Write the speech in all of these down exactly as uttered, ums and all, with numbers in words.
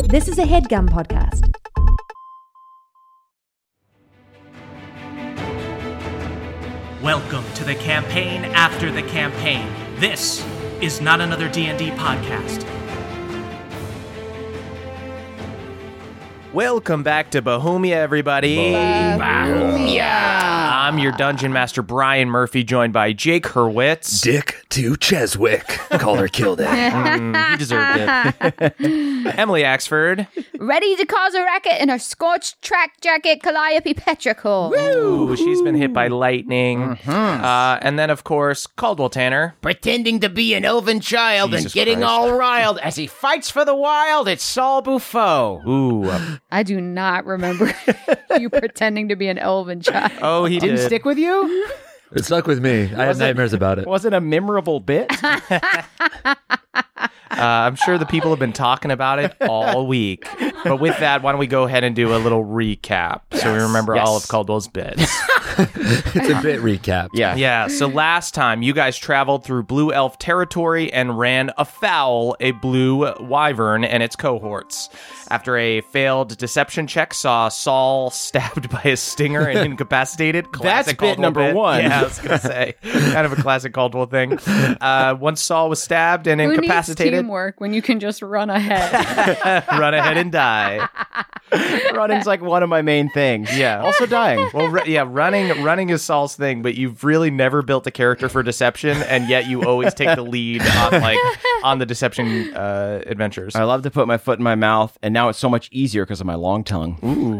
This is a HeadGum podcast. Welcome to the campaign after the campaign. This is not another D and D podcast. Welcome back to Bohemia, everybody. Bohemia. I'm your Dungeon Master, Brian Murphy, joined by Jake Hurwitz. Dick to Cheswick. Caller killed it. Mm, he deserved it. Emily Axford. Ready to cause a racket in her scorched track jacket, Calliope Petrichor. Ooh, she's been hit by lightning. Mm-hmm. Uh, and then, of course, Caldwell Tanner. Pretending to be an elven child Jesus and getting Christ. all riled as he fights for the wild. It's Saul Buffo. Ooh. I do not remember you pretending to be an elven child. Oh, he Didn't did. stick with you? It stuck with me. I had nightmares about it. Was it a memorable bit? Uh, I'm sure the people have been talking about it all week. But with that, why don't we go ahead and do a little recap so we remember Yes. all of Caldwell's bits. It's a bit recap. Yeah. Yeah, so last time you guys traveled through Blue Elf territory and ran afoul a blue wyvern and its cohorts. After a failed deception check, saw Saul stabbed by a stinger and incapacitated. Classic That's bit Caldwell number bit. one. Yeah, I was going to say. Kind of a classic Caldwell thing. Uh, once Saul was stabbed and Who needs incapacitated, teamwork when you can just run ahead? run ahead and die. Running's like one of my main things. Yeah. Also dying. Well, ru- yeah, running running is Saul's thing, but you've really never built a character for deception, and yet you always take the lead on like on the deception uh, adventures. I love to put my foot in my mouth, and now it's so much easier because of my long tongue.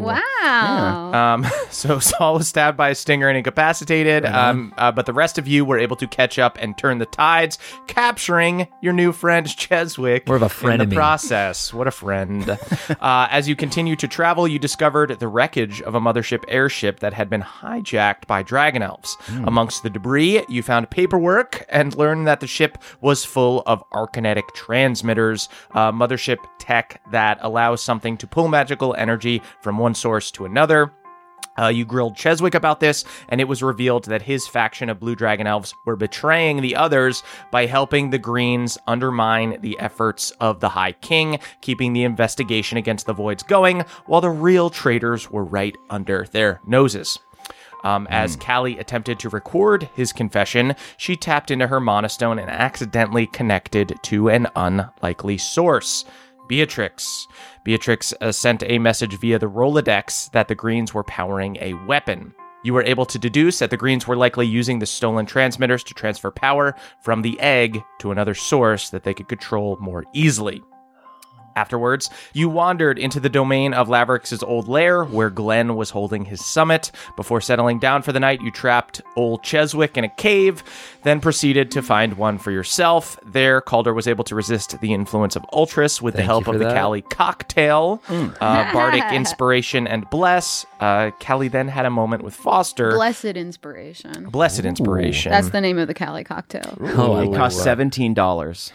Wow. Um, so Saul was stabbed by a stinger and incapacitated, um, uh, but the rest of you were able to catch up and turn the tides, capturing your new friend Cheswick. More of a in the frenemy. process. What a friend. uh, as you continue to travel, you discovered the wreckage of a mothership airship that had been hijacked by dragon elves. Amongst the debris, you found paperwork and learned that the ship was full of arcanetic transmitters, uh, mothership tech that allows something to pull magical energy from one source to another. Uh, you grilled Cheswick about this, and it was revealed that his faction of Blue Dragon Elves were betraying the others by helping the Greens undermine the efforts of the High King, keeping the investigation against the Voids going, while the real traitors were right under their noses. Um, as Callie attempted to record his confession, she tapped into her Monostone and accidentally connected to an unlikely source. Beatrix. Beatrix uh, sent a message via the Rolodex that the Greens were powering a weapon. You were able to deduce that the Greens were likely using the stolen transmitters to transfer power from the egg to another source that they could control more easily. Afterwards, you wandered into the domain of Lavrix's old lair, where Glenn was holding his summit. Before settling down for the night, you trapped old Cheswick in a cave, then proceeded to find one for yourself. There, Calder was able to resist the influence of Ultras with Thank the help you of for the that. Callie cocktail, uh, Bardic Inspiration, and Bless. Uh, Callie then had a moment with Foster. Blessed inspiration. Blessed Inspiration. That's the name of the Cali cocktail. Oh, I It love costs that. seventeen dollars.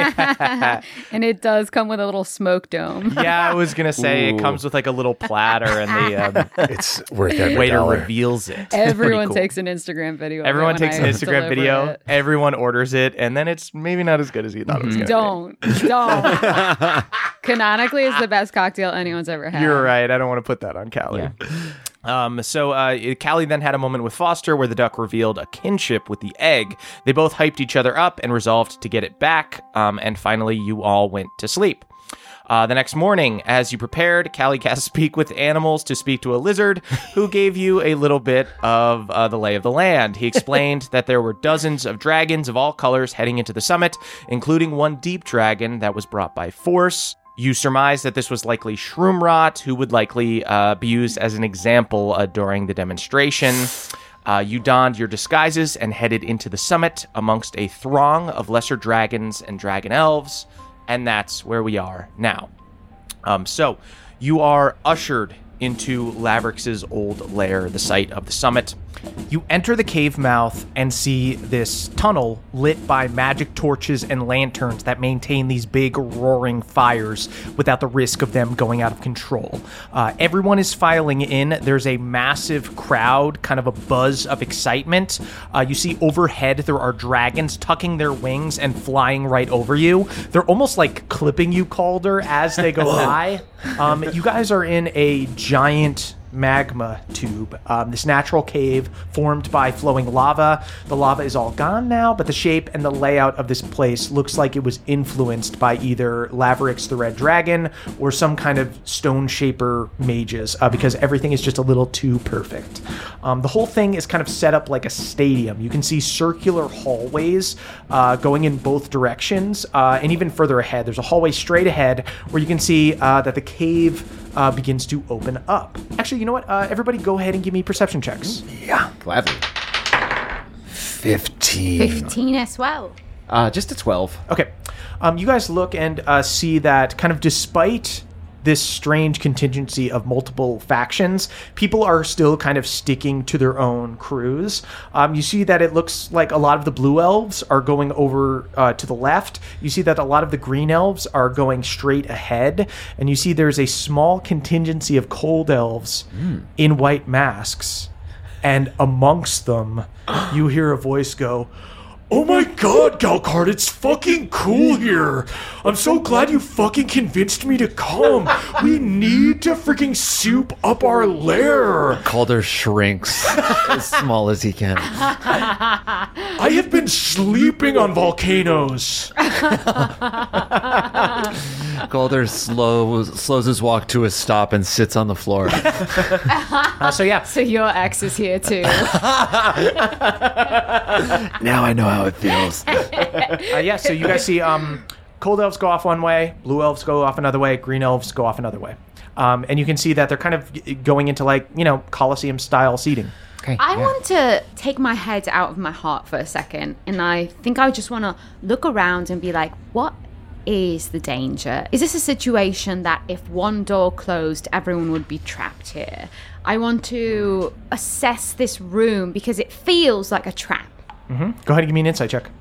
And it does come with a little smoke dome. Yeah, I was going to say it Ooh. comes with like a little platter, and the um, It's worth every waiter dollar. reveals it. It's Everyone pretty cool. takes an Instagram video. of it Everyone when takes an I Instagram deliver video. it. Everyone orders it, and then it's maybe not as good as you thought it was going to Don't. Don't. Canonically, it's the best cocktail anyone's ever be. had. You're right. I don't want to put that on Callie. Um, so uh, Callie then had a moment with Foster where the duck revealed a kinship with the egg. They both hyped each other up and resolved to get it back. Um, and finally, you all went to sleep. Uh, the next morning, as you prepared, Callie cast Speak with Animals to speak to a lizard who gave you a little bit of uh, the lay of the land. He explained that there were dozens of dragons of all colors heading into the summit, including one deep dragon that was brought by force. You surmised that this was likely Shroomrot, who would likely uh, be used as an example uh, during the demonstration. Uh, you donned your disguises and headed into the summit amongst a throng of lesser dragons and dragon elves. And that's where we are now. Um, so, you are ushered into Lavrix's old lair, the site of the summit. You enter the cave mouth and see this tunnel lit by magic torches and lanterns that maintain these big roaring fires without the risk of them going out of control. Uh, everyone is filing in. There's a massive crowd, kind of a buzz of excitement. Uh, you see overhead there are dragons tucking their wings and flying right over you. They're almost like clipping you, Calder, as they go by. Um, you guys are in a giant magma tube, um, this natural cave formed by flowing lava. The lava is all gone now, but the shape and the layout of this place looks like it was influenced by either Laverix the Red Dragon or some kind of stone shaper mages, uh, because everything is just a little too perfect. Um, the whole thing is kind of set up like a stadium. You can see circular hallways uh, going in both directions, uh, and even further ahead, there's a hallway straight ahead where you can see uh, that the cave Uh, begins to open up. Actually, you know what? Uh, everybody go ahead and give me perception checks. Yeah. Gladly. fifteen. fifteen as well. Uh, just a twelve. Okay. Um, you guys look and uh, see that kind of despite this strange contingency of multiple factions, people are still kind of sticking to their own crews. Um, you see that it looks like a lot of the blue elves are going over uh, to the left. You see that a lot of the green elves are going straight ahead. And you see there's a small contingency of cold elves mm. in white masks. And amongst them, you hear a voice go, "Oh my god, Galcard, it's fucking cool here. I'm so glad you fucking convinced me to come. We need to freaking soup up our lair." Calder shrinks as small as he can. "I have been sleeping on volcanoes." Calder slows slows his walk to a stop and sits on the floor. Uh, so yeah. So your ex is here too. Now I know how it feels. Uh, yeah, so you guys see um, cold elves go off one way, blue elves go off another way, green elves go off another way. Um, and you can see that they're kind of going into like, you know, Colosseum-style seating. Okay. I yeah. want to take my head out of my heart for a second, and I think I just want to look around and be like, what is the danger? Is this a situation that if one door closed, everyone would be trapped here? I want to assess this room because it feels like a trap. Mm-hmm. Go ahead and give me an insight check.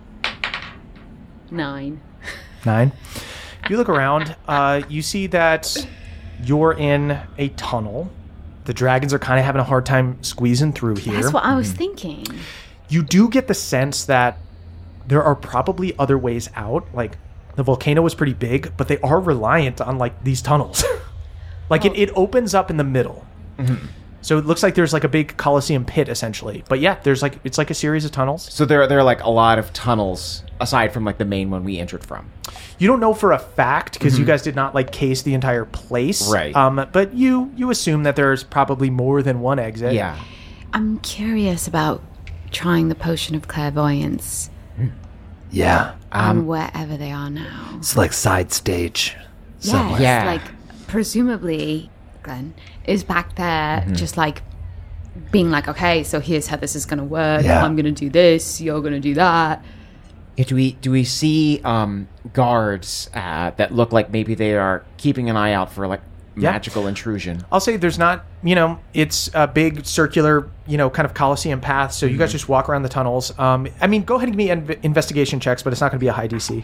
Nine. Nine. You look around, uh, you see that you're in a tunnel. The dragons are kind of having a hard time squeezing through here. That's what I was thinking. You do get the sense that there are probably other ways out. Like, the volcano is pretty big, but they are reliant on, like, these tunnels. like, oh. it, it opens up in the middle. Mm-hmm. So it looks like there's, like, a big Colosseum pit, essentially. But, yeah, there's, like, it's like a series of tunnels. So there, there are, like, a lot of tunnels, aside from, like, the main one we entered from. You don't know for a fact, because mm-hmm. you guys did not, like, case the entire place. Right. Um, but you, you assume that there's probably more than one exit. Yeah. I'm curious about trying the potion of clairvoyance. Yeah. On Um, wherever they are now. It's like side stage. Yes, Yeah. like, presumably, Glenn is back there Mm-hmm. just, like, being like, okay, so here's how this is going to work. Yeah. I'm going to do this. You're going to do that. Yeah, do we do we see um, guards uh, that look like maybe they are keeping an eye out for like Yeah. magical intrusion? I'll say there's not, you know, it's a big circular, you know, kind of Colosseum path. So you guys just walk around the tunnels. Um, I mean, go ahead and give me inv- investigation checks, but it's not going to be a high D C.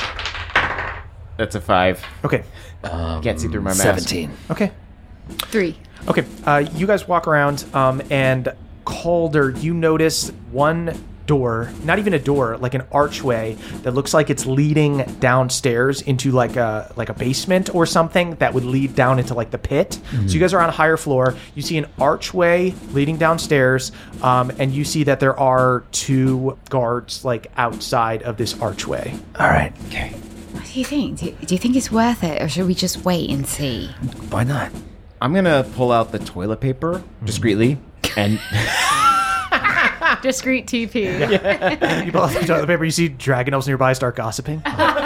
That's a five. Okay. Um, Can't see through my mask. seventeen. Okay. Three. Okay. Uh, you guys walk around, um, and Calder, you notice one door, not even a door, like an archway that looks like it's leading downstairs into like a like a basement or something that would lead down into like the pit. Mm-hmm. So you guys are on a higher floor. You see an archway leading downstairs, um, and you see that there are two guards like outside of this archway. All right. Okay. What do you think? Do you, do you think it's worth it, or should we just wait and see? Why not? I'm gonna pull out the toilet paper discreetly and Discreet T P. You pull out the toilet paper. You see dragon elves nearby start gossiping.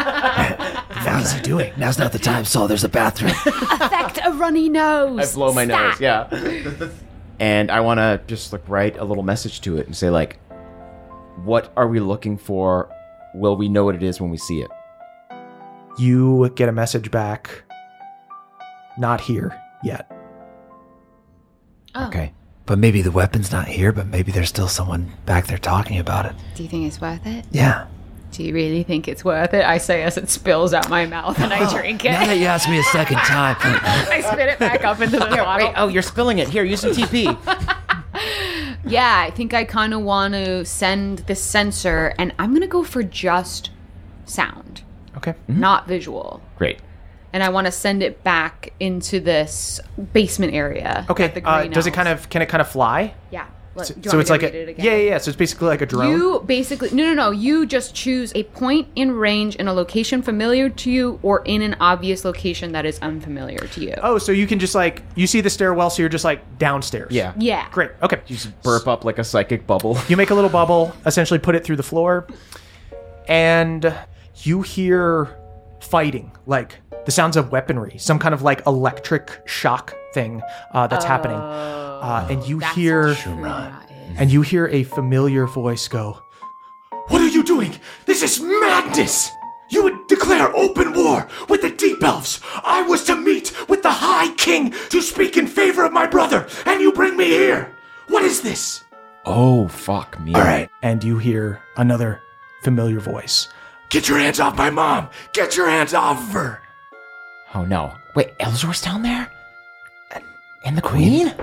What is he doing? Now's not the time, Saul. There's a bathroom. Affect a runny nose. I blow my Stat. nose. Yeah. And I want to just like write a little message to it and say like, what are we looking for? Will we know what it is when we see it? You get a message back. Not here yet. Oh. Okay. But maybe the weapon's not here, but maybe there's still someone back there talking about it. Do you think it's worth it? Yeah. Do you really think it's worth it? I say as it spills out my mouth and I drink it. Now that you asked me a second time. I spit it back up into the bottle. Wait, oh, you're spilling it. Here, use some T P. Yeah, I think I kind of want to send this sensor, and I'm going to go for just sound, Okay. not visual. Great. And I want to send it back into this basement area. Okay. with the Uh, green does it elves. kind of can it kind of fly? Yeah. Let- So, do you so want it's me like to a read it again? yeah, yeah, yeah. So it's basically like a drone. You basically no no no. You just choose a point in range in a location familiar to you, or in an obvious location that is unfamiliar to you. Oh, so you can just like you see the stairwell, so you're just like downstairs. Yeah. Yeah. Great. Okay. You just burp up like a psychic bubble. You make a little bubble, essentially put it through the floor, and you hear fighting, like the sounds of weaponry, some kind of like electric shock thing uh, that's happening. Uh, and you That's hear what Shroomra is. and you hear a familiar voice go, "What are you doing? This is madness! You would declare open war with the Deep Elves. I was to meet with the High King to speak in favor of my brother, and you bring me here. What is this?" Oh, fuck me. All right. And you hear another familiar voice. "Get your hands off my mom! Get your hands off of her!" Oh, no. Wait, Elzor's down there? And, and the queen?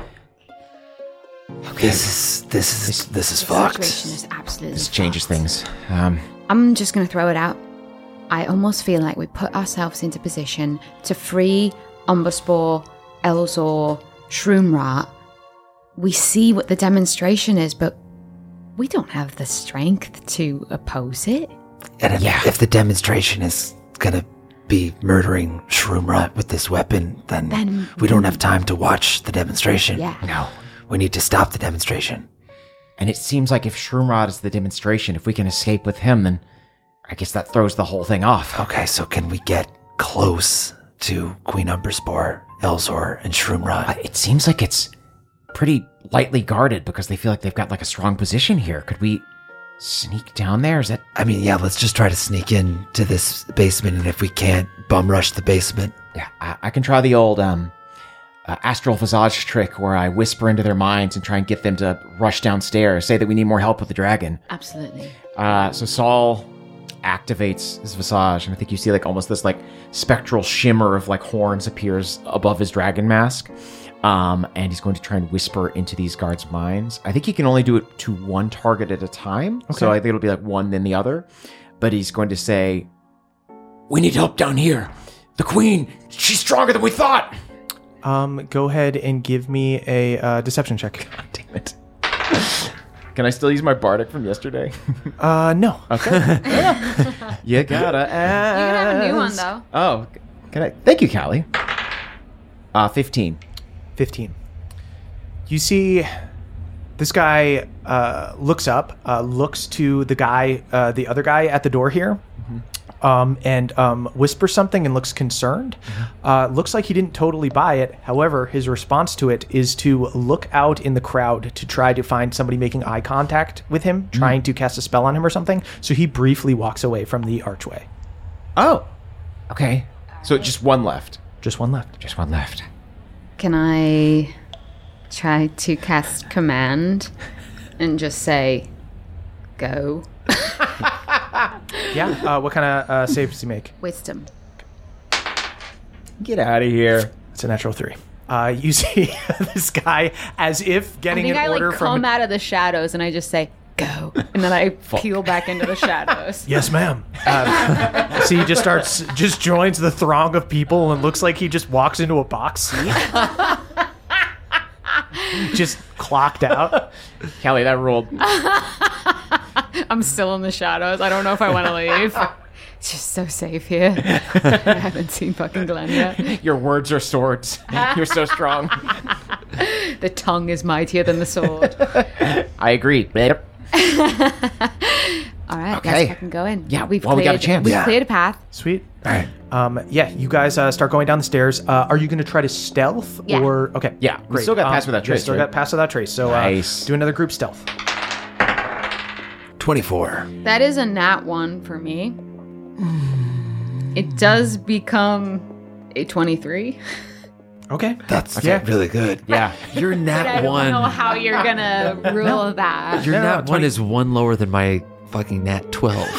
This is this is this is The fucked. situation is absolutely This changes fucked. things. Um, I'm just going to throw it out. I almost feel like we put ourselves into position to free Umberspore, Elzor, Shroomrat. We see what the demonstration is, but we don't have the strength to oppose it. And if, Yeah. if the demonstration is gonna be murdering Shroomrat with this weapon, then, Then- we don't have time to watch the demonstration. Yeah. no. We need to stop the demonstration. And it seems like if Shroomrod is the demonstration, if we can escape with him, then I guess that throws the whole thing off. Okay, so can we get close to Queen Umberspore, Elzor, and Shroomrat? Uh, It seems like it's pretty lightly guarded because they feel like they've got like a strong position here. Could we sneak down there? Is that... I mean, yeah, let's just try to sneak in to this basement, and if we can't, bum rush the basement. Yeah, I, I can try the old um, uh, astral visage trick where I whisper into their minds and try and get them to rush downstairs, say that we need more help with the dragon. Absolutely. Uh, so Saul activates his visage, and I think you see like almost this like spectral shimmer of like horns appears above his dragon mask. Um, and he's going to try and whisper into these guards' minds. I think he can only do it to one target at a time. So I think it'll be like one, then the other. But he's going to say, "We need help down here. The queen, she's stronger than we thought." Um, go ahead and give me a uh, deception check. God damn it. Can I still use my bardic from yesterday? Uh, no. Okay. You gotta ask. You can have a new one, though. Oh, can I? Thank you, Callie. Uh, fifteen. fifteen. You see this guy uh, looks up, uh, looks to the guy, uh, the other guy at the door here, um, and um, whispers something and looks concerned. Uh, looks like he didn't totally buy it. However, his response to it is to look out in the crowd to try to find somebody making eye contact with him, trying to cast a spell on him or something. So he briefly walks away from the archway. Oh. Okay. So just one left. Just one left. Just one left. Can I try to cast command and just say, go? Yeah. Uh, what kind of uh, saves does he make? Wisdom. Get out of here. It's a natural three. Uh, you see this guy as if I getting think an I order like from. come out of the shadows and I just say, go. And then I peel back into the shadows. Yes, ma'am. Uh, so he just starts, just joins the throng of people and looks like he just walks into a box seat. Just clocked out. Callie, that rolled. I'm still in the shadows. I don't know if I want to leave. It's just so safe here. I haven't seen fucking Glenn yet. Your words are swords. You're so strong. The tongue is mightier than the sword. I agree. All right, Okay. let's fucking go in. Yeah, we've well, we cleared, got a chance. We've Yeah. cleared a path. Sweet. All right. Um, yeah, you guys uh, start going down the stairs. Uh, are you going to try to stealth Yeah. or okay? Yeah, we great. still got Um, pass without you trace, Still right? got pass without trace. So Nice. uh, do another group stealth. twenty-four. That is a nat one for me. It does become a twenty-three. Okay. That's Yeah. really good. Yeah. Your But I nat don't one. know how you're gonna rule that. Your No, no, nat one twenty is one lower than my fucking nat twelve.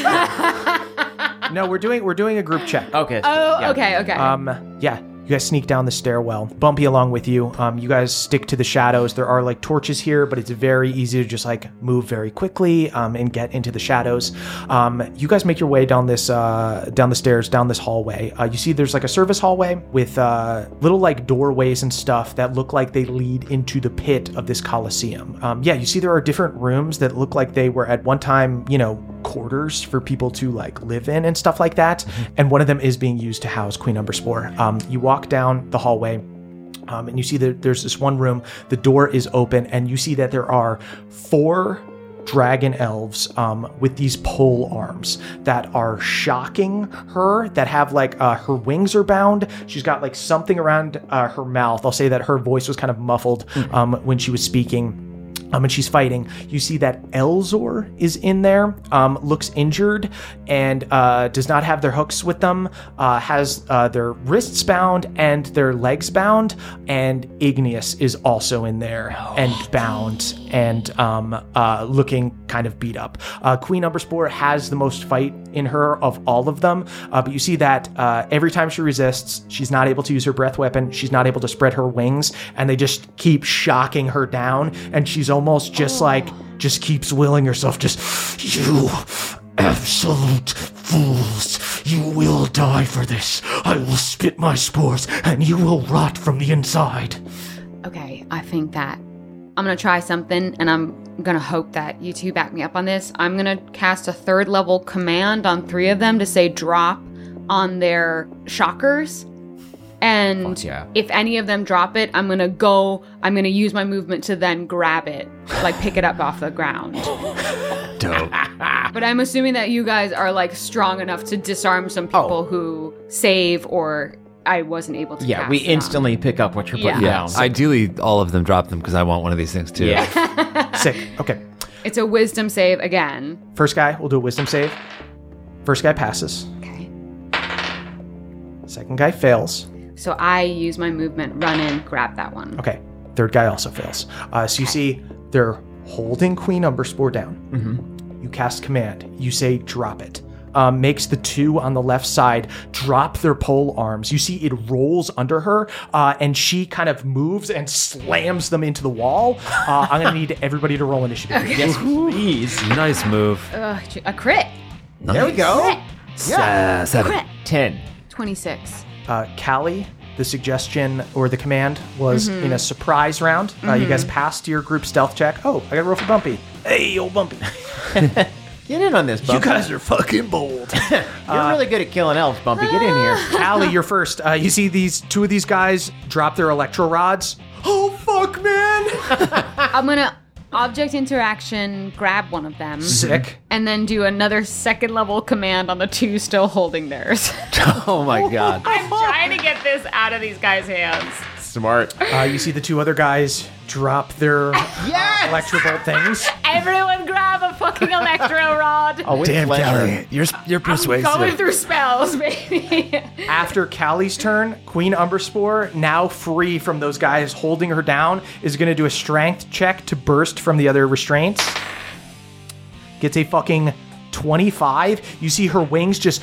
No, we're doing we're doing a group check. Okay. Oh, yeah. okay, okay. Um, yeah, you guys sneak down the stairwell. Bumpy along with you. Um, you guys stick to the shadows. There are like torches here, but it's very easy to just like move very quickly um, and get into the shadows. Um, you guys make your way down this uh, down the stairs, down this hallway. Uh, you see there's like a service hallway with uh, little like doorways and stuff that look like they lead into the pit of this Colosseum. Um, yeah, you see there are different rooms that look like they were at one time, you know, quarters for people to like live in and stuff like that. And one of them is being used to house Queen Umberspore. Um, you walk down the hallway um, and you see that there's this one room, the door is open, and you see that there are four dragon elves um, with these pole arms that are shocking her, that have like uh, her wings are bound. She's got like something around uh, her mouth. I'll say that her voice was kind of muffled um, when she was speaking. Um, and she's fighting. You see that Elzor is in there, um, looks injured, and uh, does not have their hooks with them, uh, has uh, their wrists bound and their legs bound, and Igneous is also in there and bound and um, uh, looking kind of beat up. Uh, Queen Umberspore has the most fight in her of all of them, uh, but you see that uh, every time she resists, she's not able to use her breath weapon, she's not able to spread her wings, and they just keep shocking her down, and she's almost just like, just keeps willing herself, just, you absolute fools, you will die for this. I will spit my spores, and you will rot from the inside. Okay, I think that I'm gonna try something, and I'm gonna hope that you two back me up on this. I'm gonna cast a third level command on three of them to say drop on their shockers. And Fuck yeah. if any of them drop it, I'm gonna go, I'm gonna use my movement to then grab it, like pick it up off the ground. Dope. But I'm assuming that you guys are like strong enough to disarm some people Oh. who save or I wasn't able to Yeah, cast we them. instantly pick up what you're putting Yeah. down. Ideally, all of them drop them because I want one of these things too. Yeah. Sick. Okay. It's a wisdom save again. First guy, we'll do a wisdom save. First guy passes. Okay. Second guy fails. So I use my movement, run in, grab that one. Okay. Third guy also fails. Uh, so you see they're holding Queen Umberspore down. Mm-hmm. You cast command. You say drop it. Um, makes the two on the left side drop their pole arms. You see it rolls under her, uh, and she kind of moves and slams them into the wall. Uh, I'm going to need everybody to roll initiative. Yes, please. Nice move. Ugh, a crit. There we go. Crit. Yeah. seven. Crit. Ten. twenty-six. Uh, Callie, the suggestion or the command was in a surprise round. Uh, you guys passed your group stealth check. Oh, I got to roll for Bumpy. Hey, old Bumpy. Get in on this, Bumpy. are fucking bold. You're really good at killing elves, Bumpy. Get in here. Callie, you're first. Uh, you see these two of these guys drop their electro rods. Oh, fuck, man. I'm gonna object interaction, grab one of them, Sick. and then do another second level command on the two still holding theirs. Oh my god. I'm trying to get this out of these guys' hands. Smart. Uh, you see the two other guys drop their Yes! electro bolt things. Everyone grab a fucking electro rod. Oh, with Damn, pleasure. Callie, you're you're Going persuasive. through spells, baby. After Callie's turn, Queen Umberspore, now free from those guys holding her down, is going to do a strength check to burst from the other restraints. Gets a fucking twenty-five. You see her wings just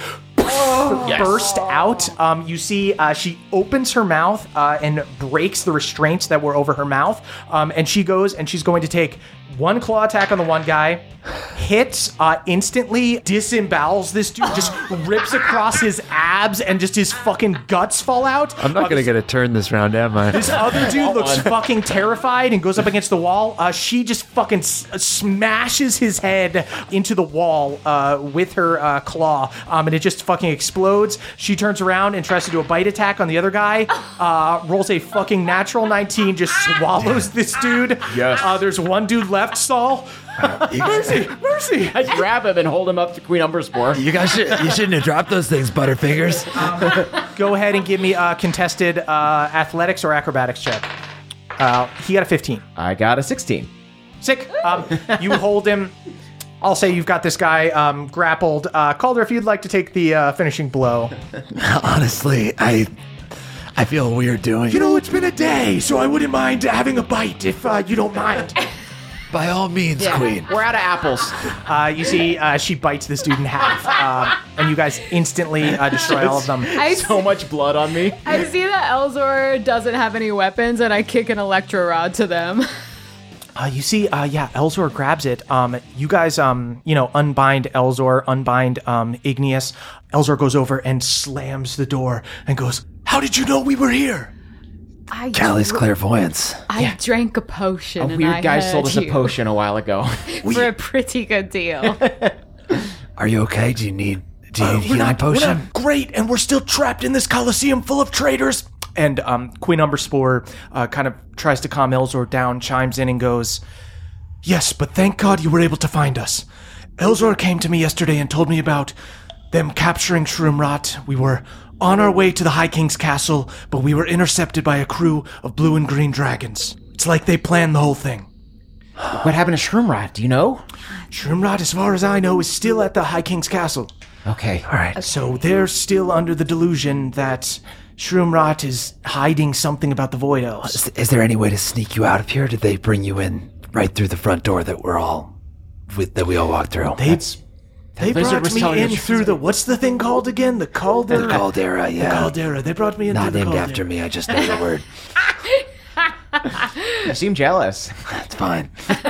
burst out. Um, you see uh, she opens her mouth uh, and breaks the restraints that were over her mouth. Um, and she goes and she's going to take one claw attack on the one guy, hits, uh, instantly disembowels this dude, just rips across his abs and just his fucking guts fall out. I'm not Uh, going to get a turn this round, am I? this other dude looks fucking terrified and goes up against the wall. Uh, she just fucking s- smashes his head into the wall uh, with her uh, claw, um, and it just fucking explodes. She turns around and tries to do a bite attack on the other guy. Uh, rolls a fucking natural nineteen, just swallows this dude. Yes. Uh, there's one dude left, Saul. Mercy, mercy. I grab him and hold him up to Queen Umberspore. You guys should you shouldn't have dropped those things, Butterfingers. Go ahead and give me a contested uh, athletics or acrobatics check. Uh, he got a fifteen. I got a sixteen. Sick. Um, you hold him. I'll say you've got this guy um, grappled. Uh, Calder, if you'd like to take the uh, finishing blow. Honestly, I I feel weird doing You it. know, it's been a day, so I wouldn't mind having a bite if uh, you don't mind. By all means, Queen. We're out of apples. Uh, you see, uh, she bites this dude in half, uh, and you guys instantly uh, destroy all of them. I, So much blood on me. I see that Elzor doesn't have any weapons, and I kick an electro rod to them. Uh, you see, uh, yeah, Elzor grabs it. Um, you guys, um, you know, unbind Elzor, unbind um, Igneous. Elzor goes over and slams the door and goes, "How did you know we were here?" I Callie's dr- clairvoyance. I drank a potion. A and weird I guy heard sold us you a potion a while ago. for a pretty good deal. Are you okay? Do you need do you Uh, need we're, healing not, we're potion? not great, and we're still trapped in this coliseum full of traitors. And um, Queen Umberspore uh, kind of tries to calm Elzor down, chimes in and goes, "Yes, but thank God you were able to find us. Elzor came to me yesterday and told me about them capturing Shroomrot. We were on our way to the High King's castle, but we were intercepted by a crew of blue and green dragons. It's like they planned the whole thing. What happened to Shroomrot? Do you know? Shroomrot, as far as I know, is still at the High King's castle. Okay. All right. So they're still under the delusion that Shroomrot is hiding something about the Void Elves. Is, is there any way to sneak you out of here? Did they bring you in right through the front door that we're all with, that we all walked through? They, they lizard brought was me telling in us- through the, what's the thing called again? The caldera? The caldera, yeah. The caldera. They brought me in Not through the named caldera. after me. I just know the word. You seem jealous. That's fine.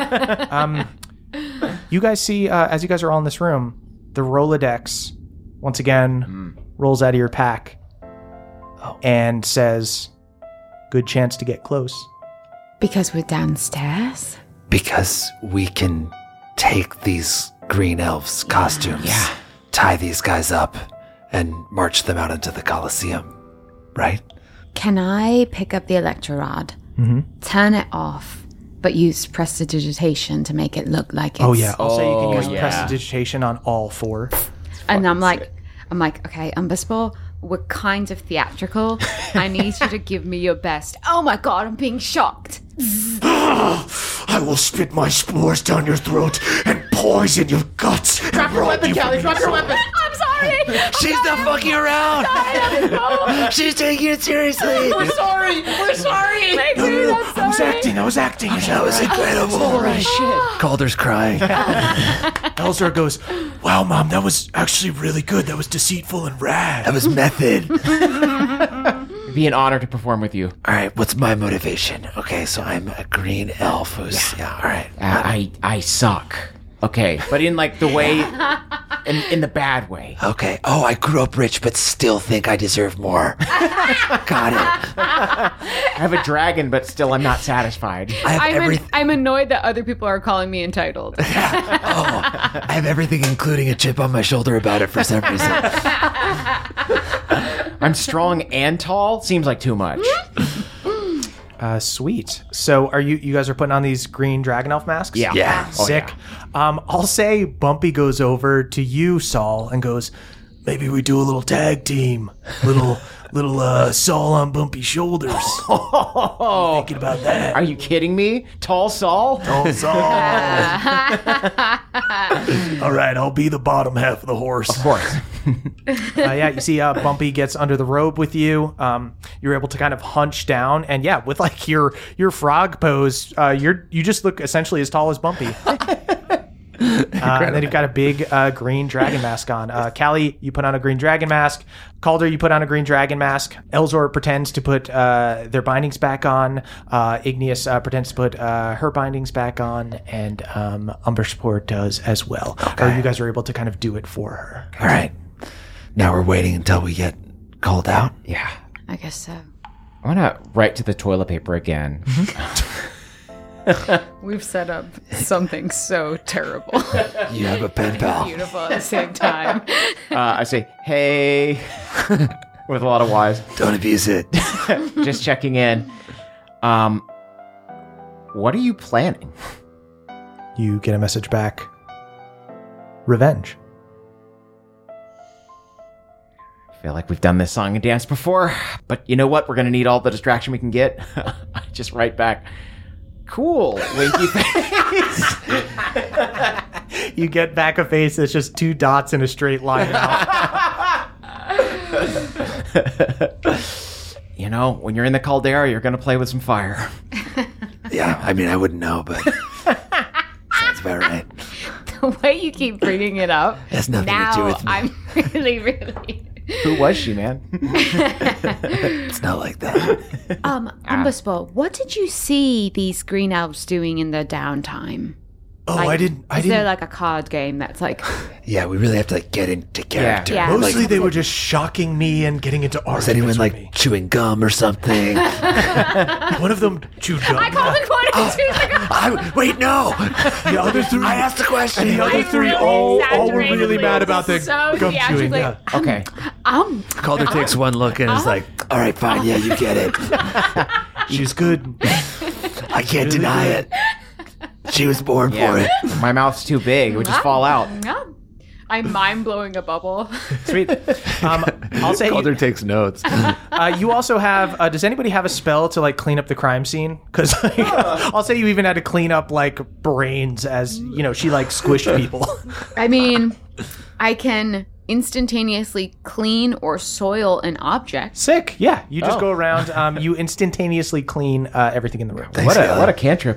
You guys see, uh, as you guys are all in this room, the Rolodex, once again, rolls out of your pack and says, "Good chance to get close." Because we're downstairs? Because we can take these green elves' costumes, Yeah. tie these guys up, and march them out into the Colosseum, right? Can I pick up the electro rod, Mm-hmm. turn it off, but use prestidigitation to make it look like it's... Oh, yeah. I'll say you can Oh, use yeah. prestidigitation on all four. And I'm like, I'm like, okay, Umberspore, we're kind of theatrical. I need you to give me your best. Oh my god, I'm being shocked. I will spit my spores down your throat and poison your guts. Drop your weapon, Callie. Drop your weapon. I'm sorry. She's not fucking around! She's taking it seriously! We're sorry. We're sorry. Make No, me no, no. not I was sorry. acting. I was acting. That was incredible! Holy shit. Calder's crying. Elzor goes, "Wow, Mom, that was actually really good. That was deceitful and rad." That was method. It'd be an honor to perform with you. All right, what's my motivation? Okay, so I'm a green elf who's... Yeah, all right. Uh, I I suck. Okay, but in like the way, in in the bad way. Okay. Oh, I grew up rich, but still think I deserve more. Got it. I have a dragon, but still I'm not satisfied. I have I'm, an, everything. I'm annoyed that other people are calling me entitled. Oh, I have everything, including a chip on my shoulder about it for some reason. I'm strong and tall. Seems like too much. Uh, sweet. So, are you you guys are putting on these green dragon elf masks? Yeah. Yeah. Oh, Sick. Um, I'll say Bumpy goes over to you, Saul, and goes, "Maybe we do a little tag team, little little uh, Saul on Bumpy's shoulders." Oh, Thinking about that. are you kidding me? Tall Saul? Oh, Saul. All right, I'll be the bottom half of the horse. Of course. Uh, yeah, you see, uh, Bumpy gets under the robe with you. Um, you're able to kind of hunch down, and yeah, with like your your frog pose, uh, you're you just look essentially as tall as Bumpy. Uh, and then you've got a big uh, green dragon mask on. Uh, Callie, you put on a green dragon mask. Calder, you put on a green dragon mask. Elzor pretends to put uh, their bindings back on. Uh, Igneous uh, pretends to put uh, her bindings back on, and um, Umberspore does as well. Or you guys are able to kind of do it for her. All right. Now we're waiting until we get called out. Yeah. I guess so. I want to write to the toilet paper again. We've set up something so terrible. You have a pen pal. Beautiful at the same time. Uh, I say, hey, with a lot of Y's. Don't abuse it. Just checking in. Um, what are you planning? You get a message back. Revenge. I feel like we've done this song and dance before, but you know what? We're going to need all the distraction we can get. I just write back, cool, winky face. You get back a face that's just two dots in a straight line out. you know, when you're in the caldera, you're going to play with some fire. Yeah, I mean, I wouldn't know, but sounds about right. The way you keep bringing it up, Has nothing now to do with me. I'm really, really... Who was she, man? It's not like that. Um, Umberspore, what did you see these green elves doing in their downtime? Oh, Like, I didn't. I is there didn't. like a card game that's like... Yeah, we really have to like get into character. Yeah. Mostly Like, they were just shocking me and getting into was arguments anyone with like me. chewing gum or something? One of them chewed gum. I called the corner Oh. two seconds. I, wait, no. The other three. I asked the question. And the other I three really all, all were really exaggeratedly, mad about the so gum chewing. theatrically- Yeah. Okay. Um, Calder takes one look and is like, All right, fine. Yeah, you get it. She's good. I can't deny it. She was born for it. My mouth's too big. It would just fall out. yeah. I'm mind blowing a bubble. Sweet. Um, I'll say Calder you, takes notes. uh, you also have. Uh, does anybody have a spell to like clean up the crime scene? Because like, I'll say you even had to clean up like brains as you know she like squished people. I mean, I can instantaneously clean or soil an object. Sick. Yeah. You just Oh. go around. Um, you instantaneously clean uh, everything in the room. What a what a cantrip.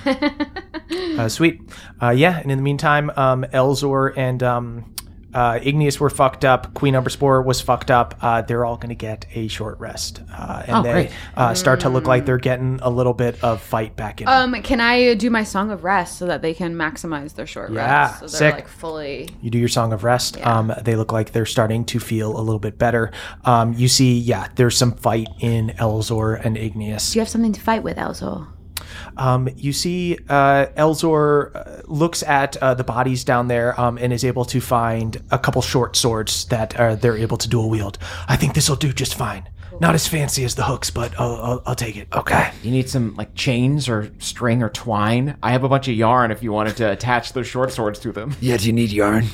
Uh, sweet. Uh, yeah, and in the meantime, um, Elzor and um, uh, Igneous were fucked up. Queen Umberspore was fucked up. Uh, they're all going to get a short rest. Uh, and Oh, they great. uh, start to look like they're getting a little bit of fight back in. Um, can I do my song of rest so that they can maximize their short Yeah, rest? So they're sick. like fully. You do your Song of Rest. Um, they look like they're starting to feel a little bit better. Um, you see, yeah, there's some fight in Elzor and Igneous. Do you have something to fight with, Elzor? Um, you see, uh, Elzor uh, looks at uh, the bodies down there um, and is able to find a couple short swords that uh, they're able to dual wield. I think this will do just fine. Not as fancy as the hooks, but I'll, I'll, I'll take it. Okay. You need some like chains or string or twine. I have a bunch of yarn if you wanted to attach those short swords to them. Yeah, do you need yarn?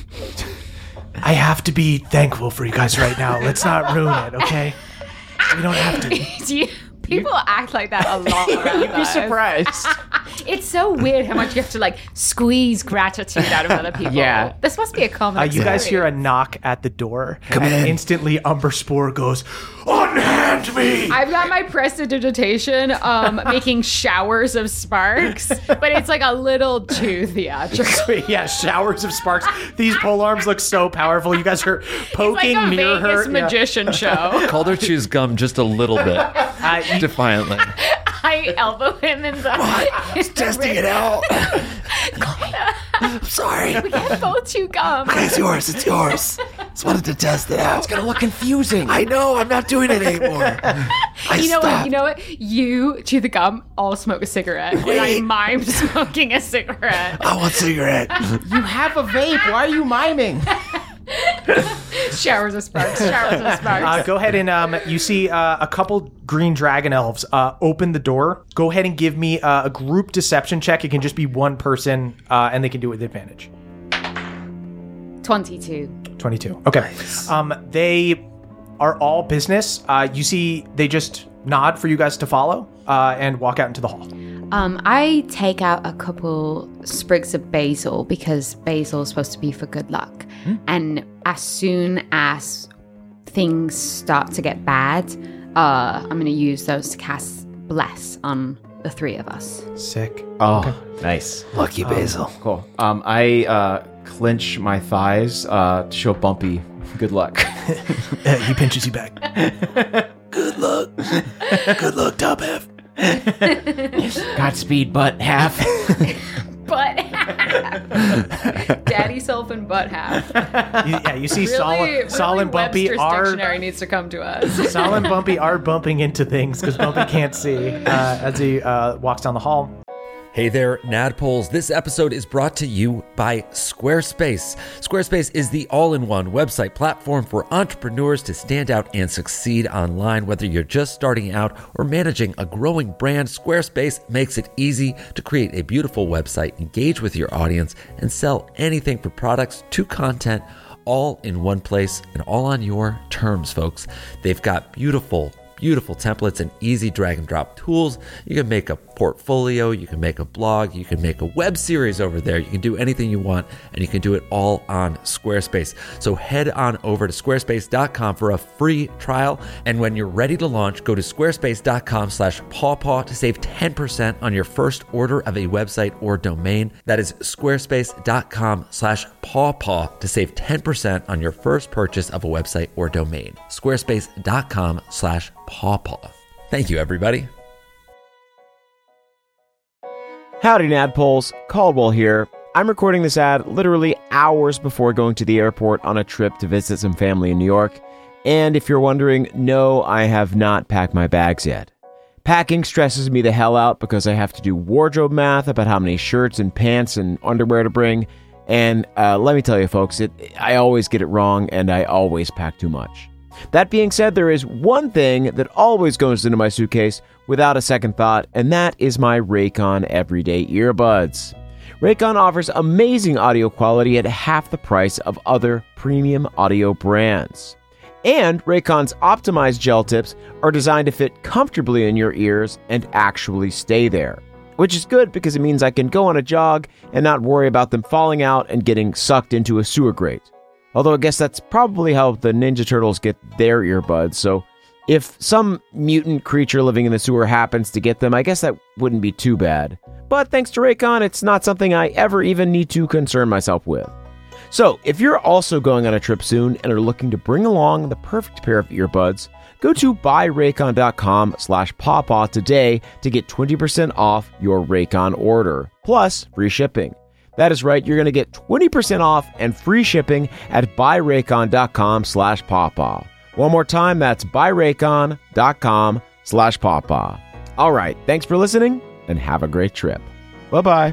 I have to be thankful for you guys right now. Let's not ruin it, okay? We don't have to. Do you, people act like that a lot around You'd be us. surprised. It's so weird how much you have to like squeeze gratitude out of other people. Yeah. This must be a common Uh, you guys hear a experience. knock at the door. Come and in. instantly Umberspore goes, unhand me! I've got my prestidigitation um, making showers of sparks, but it's like a little too theatrical. Yeah, showers of sparks. These polearms look so powerful. You guys are It's poking like a near Vegas her. Yeah. magician show. Calder chews gum just a little bit, Uh, you- defiantly. I elbow him in the. Testing it out. I'm sorry. We can't both chew gum. It's yours. It's yours. Just wanted to test it out. It's Gonna look confusing. I know. I'm not doing it anymore. I You know what? stopped. You know what? You chew the gum. I'll smoke a cigarette. And I Wait. mime smoking a cigarette. I want cigarette. You have a vape. Why are you miming? Showers of sparks. Showers of sparks. Uh, go ahead and um, you see uh, a couple green dragon elves uh, open the door. Go ahead and give me uh, a group deception check. It can just be one person, uh, and they can do it with advantage. Twenty-two. twenty-two. Okay. Um, they are all business. Uh, you see, they just nod for you guys to follow uh, and walk out into the hall. Um, I take out a couple sprigs of basil because basil is supposed to be for good luck. And as soon as things start to get bad, uh, I'm going to use those to cast Bless on the three of us. Sick. Oh, nice. Lucky basil. Cool. Um, I uh, clench my thighs uh, to show Bumpy good luck. Uh, he pinches you back. Good luck. Good luck, top half. Godspeed, butt half. Butt half. Daddy self and butt half. You, yeah, you see Really, Sol, really Sol and Bumpy Webster's are dictionary needs to come to us. Sol and Bumpy are bumping into things because Bumpy can't see uh, as he uh, walks down the hall. Hey there, Nadpoles. This episode is brought to you by Squarespace. Squarespace is the all-in-one website platform for entrepreneurs to stand out and succeed online. Whether you're just starting out or managing a growing brand, Squarespace makes it easy to create a beautiful website, engage with your audience, and sell anything from products to content, all in one place and all on your terms, folks. They've got beautiful beautiful templates and easy drag and drop tools. You can make a portfolio, you can make a blog, you can make a web series over there. You can do anything you want, and you can do it all on Squarespace. So head on over to squarespace dot com for a free trial. And when you're ready to launch, go to squarespace dot com slash pawpaw to save ten percent on your first order of a website or domain. That is squarespace dot com slash pawpaw to save ten percent on your first purchase of a website or domain. squarespace dot com slash pawpaw. Thank you, everybody. Howdy, Nadpoles. Caldwell here. I'm recording this ad literally hours before going to the airport on a trip to visit some family in New York. And if you're wondering, no, I have not packed my bags yet. Packing stresses me the hell out because I have to do wardrobe math about how many shirts and pants and underwear to bring. And uh, let me tell you, folks, it, I always get it wrong and I always pack too much. That being said, there is one thing that always goes into my suitcase without a second thought, and that is my Raycon Everyday Earbuds. Raycon offers amazing audio quality at half the price of other premium audio brands. And Raycon's optimized gel tips are designed to fit comfortably in your ears and actually stay there. Which is good because it means I can go on a jog and not worry about them falling out and getting sucked into a sewer grate. Although I guess that's probably how the Ninja Turtles get their earbuds, so if some mutant creature living in the sewer happens to get them, I guess that wouldn't be too bad. But thanks to Raycon, it's not something I ever even need to concern myself with. So, if you're also going on a trip soon and are looking to bring along the perfect pair of earbuds, go to buyraycon.com slash pawpaw today to get twenty percent off your Raycon order, plus free shipping. That is right, you're going to get twenty percent off and free shipping at buyraycon.com slash pawpaw. One more time, that's buyraycon.com slash pawpaw. All right, thanks for listening and have a great trip. Bye-bye.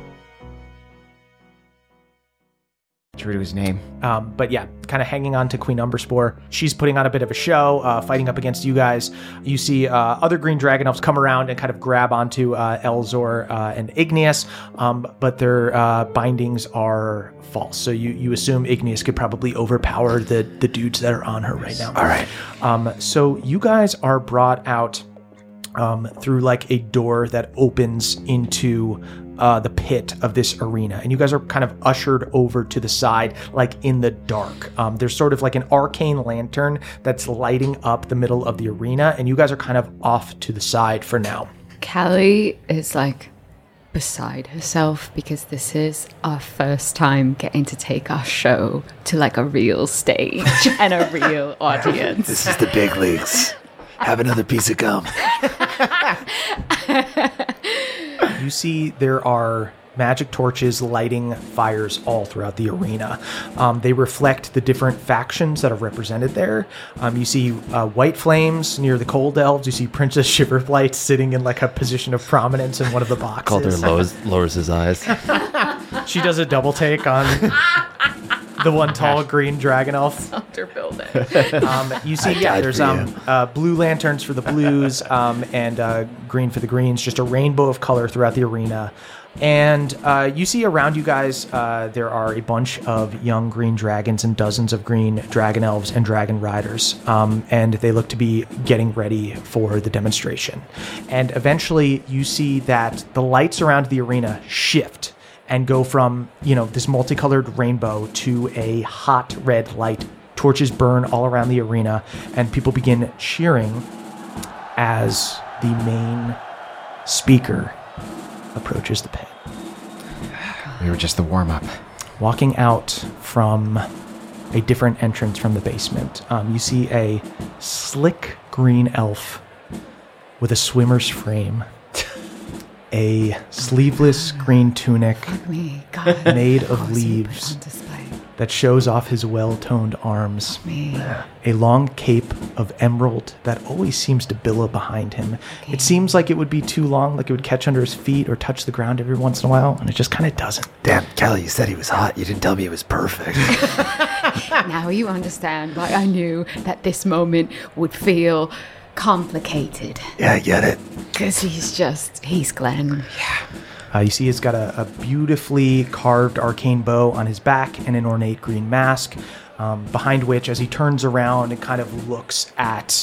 True to his name. Um, but yeah, kind of hanging on to Queen Umberspore. She's putting on a bit of a show, uh, fighting up against you guys. You see uh, other green dragon elves come around and kind of grab onto uh, Elzor uh, and Igneous, um, but their uh, bindings are false. So you, you assume Igneous could probably overpower the, the dudes that are on her right now. All right. Um, so you guys are brought out um, through like a door that opens into Uh, the pit of this arena, and you guys are kind of ushered over to the side, like in the dark. Um, there's sort of like an arcane lantern that's lighting up the middle of the arena, and you guys are kind of off to the side for now. Callie is like beside herself because this is our first time getting to take our show to like a real stage and a real audience. This is the big leagues. Have another piece of gum. You see there are magic torches lighting fires all throughout the arena. Um, they reflect the different factions that are represented there. Um, you see uh, white flames near the cold elves. You see Princess Shiverblight sitting in like a position of prominence in one of the boxes. Calder lowers, lowers his eyes. She does a double take on the one tall green dragon elf. Underbuild it. Um, you see, yeah, died there's for um, you. uh, blue lanterns for the blues um, and uh, green for the greens, just a rainbow of color throughout the arena. And uh, you see around you guys, uh, there are a bunch of young green dragons and dozens of green dragon elves and dragon riders. Um, and they look to be getting ready for the demonstration. And eventually you see that the lights around the arena shift and go from, you know, this multicolored rainbow to a hot red light. Torches burn all around the arena, and people begin cheering as the main speaker approaches the pit. We were just the warm-up. Walking out from a different entrance from the basement, um, you see a slick green elf with a swimmer's frame, a sleeveless green tunic Me, God. made of Oh, so you put leaves on display. that shows off his well-toned arms, Me. a long cape of emerald that always seems to billow behind him. It seems like it would be too long, like it would catch under his feet or touch the ground every once in a while, and it just kind of doesn't. Damn, Callie, you said he was hot. You didn't tell me he was perfect. Now you understand why I knew that this moment would feel complicated. Yeah, I get it. Because he's just, he's Glenn. Uh, you see he's got a, a beautifully carved arcane bow on his back and an ornate green mask, um, behind which, as he turns around and kind of looks at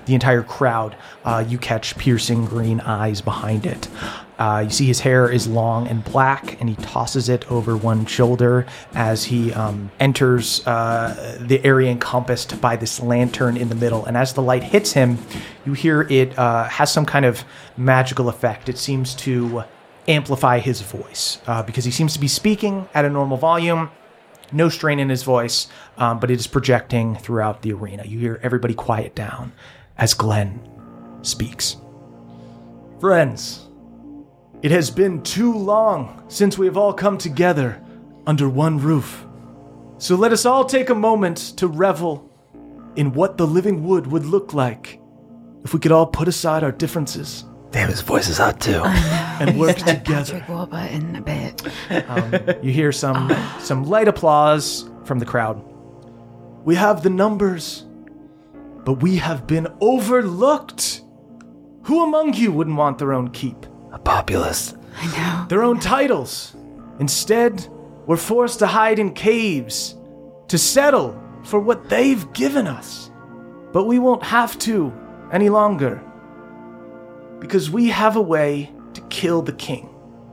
the entire crowd, uh, you catch piercing green eyes behind it. Uh, you see his hair is long and black, and he tosses it over one shoulder as he um, enters uh, the area encompassed by this lantern in the middle. And as the light hits him, you hear it uh, has some kind of magical effect. It seems to amplify his voice uh, because he seems to be speaking at a normal volume. No strain in his voice, um, but it is projecting throughout the arena. You hear everybody quiet down as Glenn speaks. Friends, it has been too long since we have all come together under one roof. So let us all take a moment to revel in what the living wood would look like if we could all put aside our differences. Damn, his voice is hot too. And work together. Patrick Warburton a bit. Um, you hear some some light applause from the crowd. We have the numbers, but we have been overlooked. Who among you wouldn't want their own keep? A populace. I know. Their own titles. Instead, we're forced to hide in caves, to settle for what they've given us. But we won't have to any longer, because we have a way to kill the king.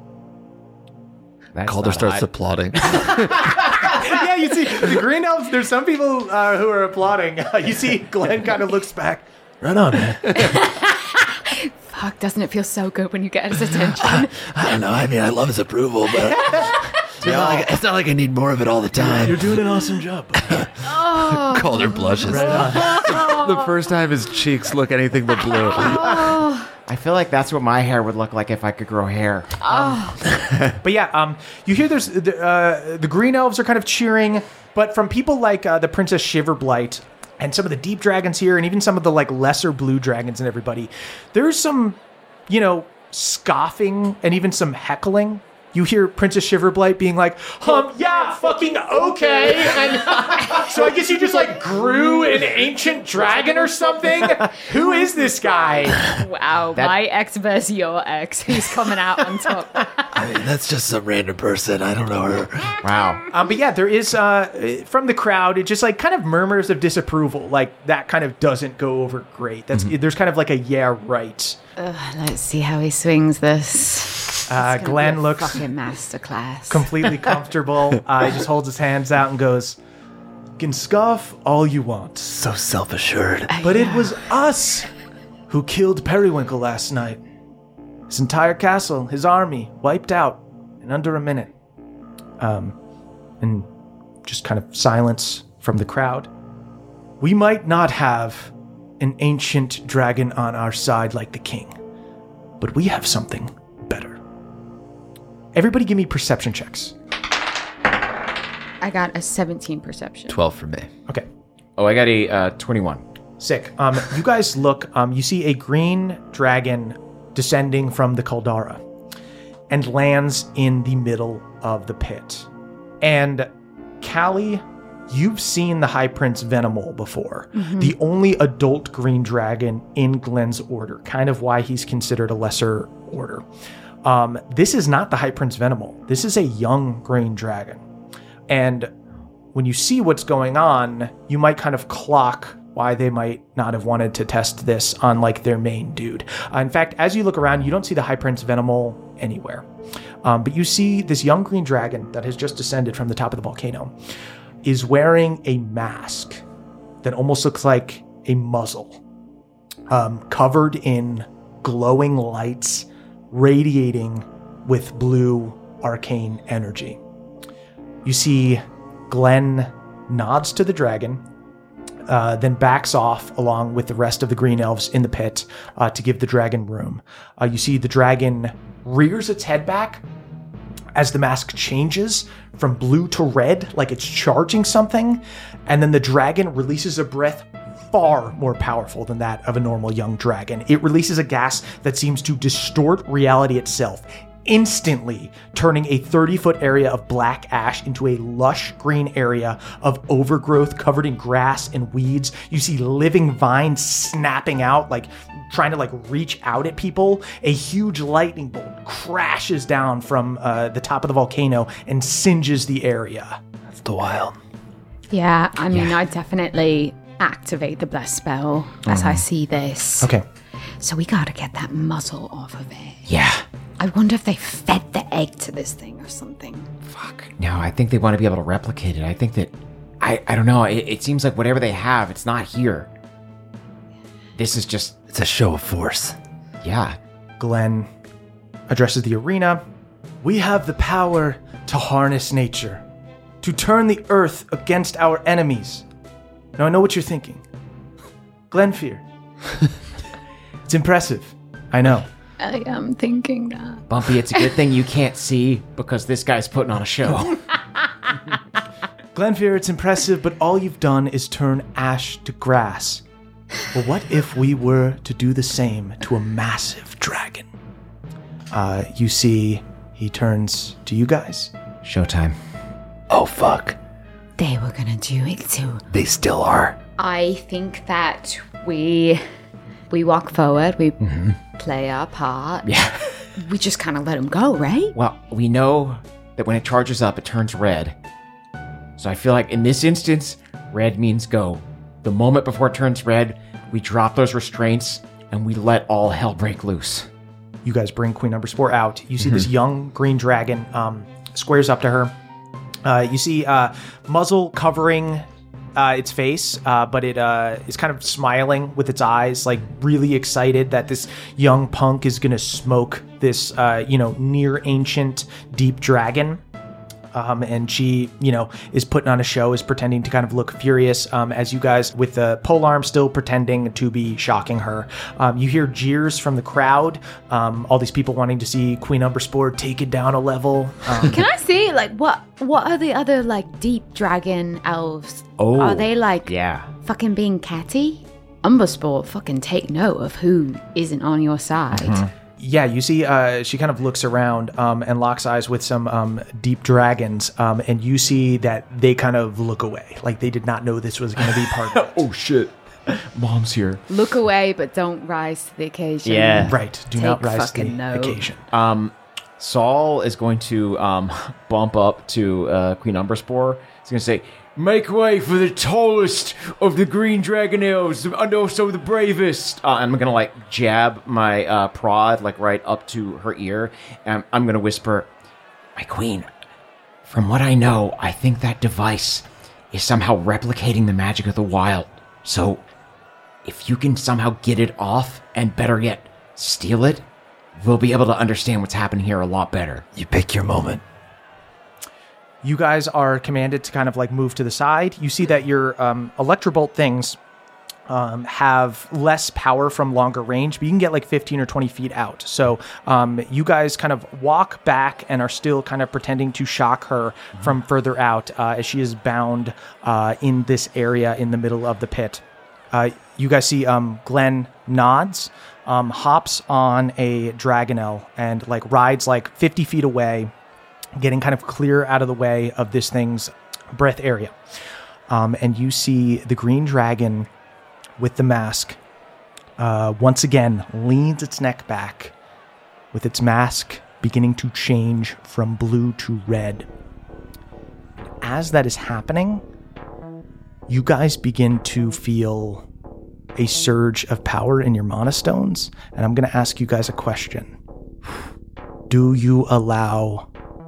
That's Calder not starts hot. applauding. Yeah, you see, the green elves, there's some people uh, who are applauding. Uh, you see Glenn kind of looks back. Right on, man. Fuck, doesn't it feel so good when you get his attention? I don't know. I mean, I love his approval, but it's, not like, it's not like I need more of it all the time. You're doing an awesome job. Calder blushes. The first time his cheeks look anything but blue. I feel like that's what my hair would look like if I could grow hair. But yeah, um, you hear there's the, uh, the green elves are kind of cheering, but from people like uh, the Princess Shiverblight and some of the deep dragons here, and even some of the like lesser blue dragons and everybody, there's some, you know, scoffing and even some heckling. You hear Princess Shiverblight being like, um, yeah, fucking okay. And so I guess you just like grew an ancient dragon or something? Who is this guy? Wow, That- my ex versus your ex. Who's coming out on top? I mean, that's just some random person. I don't know her. Wow. Um, but yeah, there is, uh, from the crowd, it just like kind of murmurs of disapproval. Like that kind of doesn't go over great. That's There's kind of like a yeah, right. Ugh, let's see how he swings this. Uh, It's gonna Glenn be a looks fucking masterclass. completely comfortable. Uh, he just holds his hands out and goes, "You can scoff all you want, So self-assured. but it was us who killed Periwinkle last night. His entire castle, his army, wiped out in under a minute." Um, and just kind of silence from the crowd. We might not have an ancient dragon on our side like the king, but we have something better. Everybody give me perception checks. I got a seventeen perception. twelve for me. Okay. Oh, I got a uh, twenty-one. Sick. Um, you guys look, um, you see a green dragon descending from the Caldara and lands in the middle of the pit. And Callie, you've seen the High Prince Venomol before. The only adult green dragon in Glenn's order, kind of why he's considered a lesser order. Um, this is not the High Prince Venomol. This is a young green dragon. And when you see what's going on, you might kind of clock why they might not have wanted to test this on like their main dude. Uh, in fact, as you look around, you don't see the High Prince Venomol anywhere. Um, but you see this young green dragon that has just descended from the top of the volcano is wearing a mask that almost looks like a muzzle, um, covered in glowing lights, radiating with blue arcane energy. You see Glenn nods to the dragon, uh, then backs off along with the rest of the green elves in the pit uh, to give the dragon room. Uh, you see the dragon rears its head back as the mask changes from blue to red, like it's charging something, and then the dragon releases a breath far more powerful than that of a normal young dragon. It releases a gas that seems to distort reality itself, instantly turning a thirty-foot area of black ash into a lush green area of overgrowth covered in grass and weeds. You see living vines snapping out, like trying to like reach out at people. A huge lightning bolt crashes down from uh, the top of the volcano and singes the area. That's the wild. Yeah, I mean, I definitely activate the bless spell as I see this. Okay. So we gotta get that muzzle off of it. Yeah. I wonder if they fed the egg to this thing or something. Fuck. No, I think they want to be able to replicate it. I think that, I, I don't know. It, it seems like whatever they have, it's not here. This is just, It's a show of force. yeah. Glenn addresses the arena. We have the power to harness nature, to turn the earth against our enemies. Now, I know what you're thinking. Glenfear. It's impressive. I know. I am thinking that. Bumpy, it's a good thing you can't see because this guy's putting on a show. Glenfear, it's impressive, but all you've done is turn ash to grass. But what if we were to do the same to a massive dragon? Uh, you see, he turns to you guys. Showtime. Oh, fuck. They were gonna do it too. They still are. I think that we we walk forward, we play our part. Yeah. We just kind of let them go, right? Well, we know that when it charges up, it turns red. So I feel like in this instance, red means go. The moment before it turns red, we drop those restraints and we let all hell break loose. You guys bring Queen Umberspore out. You see this young green dragon um, squares up to her. Uh, you see uh, muzzle covering uh, its face, uh, but it uh, is kind of smiling with its eyes, like really excited that this young punk is going to smoke this, uh, you know, near ancient deep dragon. Um, and she, you know, is putting on a show, is pretending to kind of look furious um, as you guys, with the polearm still pretending to be shocking her. Um, you hear jeers from the crowd, um, all these people wanting to see Queen Umberspore take it down a level. Um, Can I see, like, what what are the other, like, deep dragon elves? Oh, Are they, like, Yeah. fucking being catty? Umbersport, fucking take note of who isn't on your side. yeah, you see uh, she kind of looks around um, and locks eyes with some um, deep dragons, um, and you see that they kind of look away, like they did not know this was going to be part of it. Oh, shit. Mom's here. Look away, but don't rise to the occasion. Yeah. Right, do Take not rise to fucking the note. occasion. Um, Saul is going to um, bump up to uh, Queen Umberspore. He's going to say, "Make way for the tallest of the green dragon elves, and also the bravest." Uh, I'm going to, like, jab my uh, prod, like, right up to her ear. And I'm going to whisper, "My queen, from what I know, I think that device is somehow replicating the magic of the wild. So, if you can somehow get it off, and better yet, steal it, we'll be able to understand what's happening here a lot better." You pick your moment. You guys are commanded to kind of like move to the side. You see that your um, Electrobolt things um, have less power from longer range, but you can get like fifteen or twenty feet out. So um, you guys kind of walk back and are still kind of pretending to shock her mm-hmm. from further out uh, as she is bound uh, in this area in the middle of the pit. Uh, you guys see um, Glenn nods, um, hops on a Dragonel and like rides like fifty feet away, getting kind of clear out of the way of this thing's breath area. Um, and you see the green dragon with the mask uh, once again leans its neck back with its mask beginning to change from blue to red. As that is happening, you guys begin to feel a surge of power in your mana stones. And I'm going to ask you guys a question. Do you allow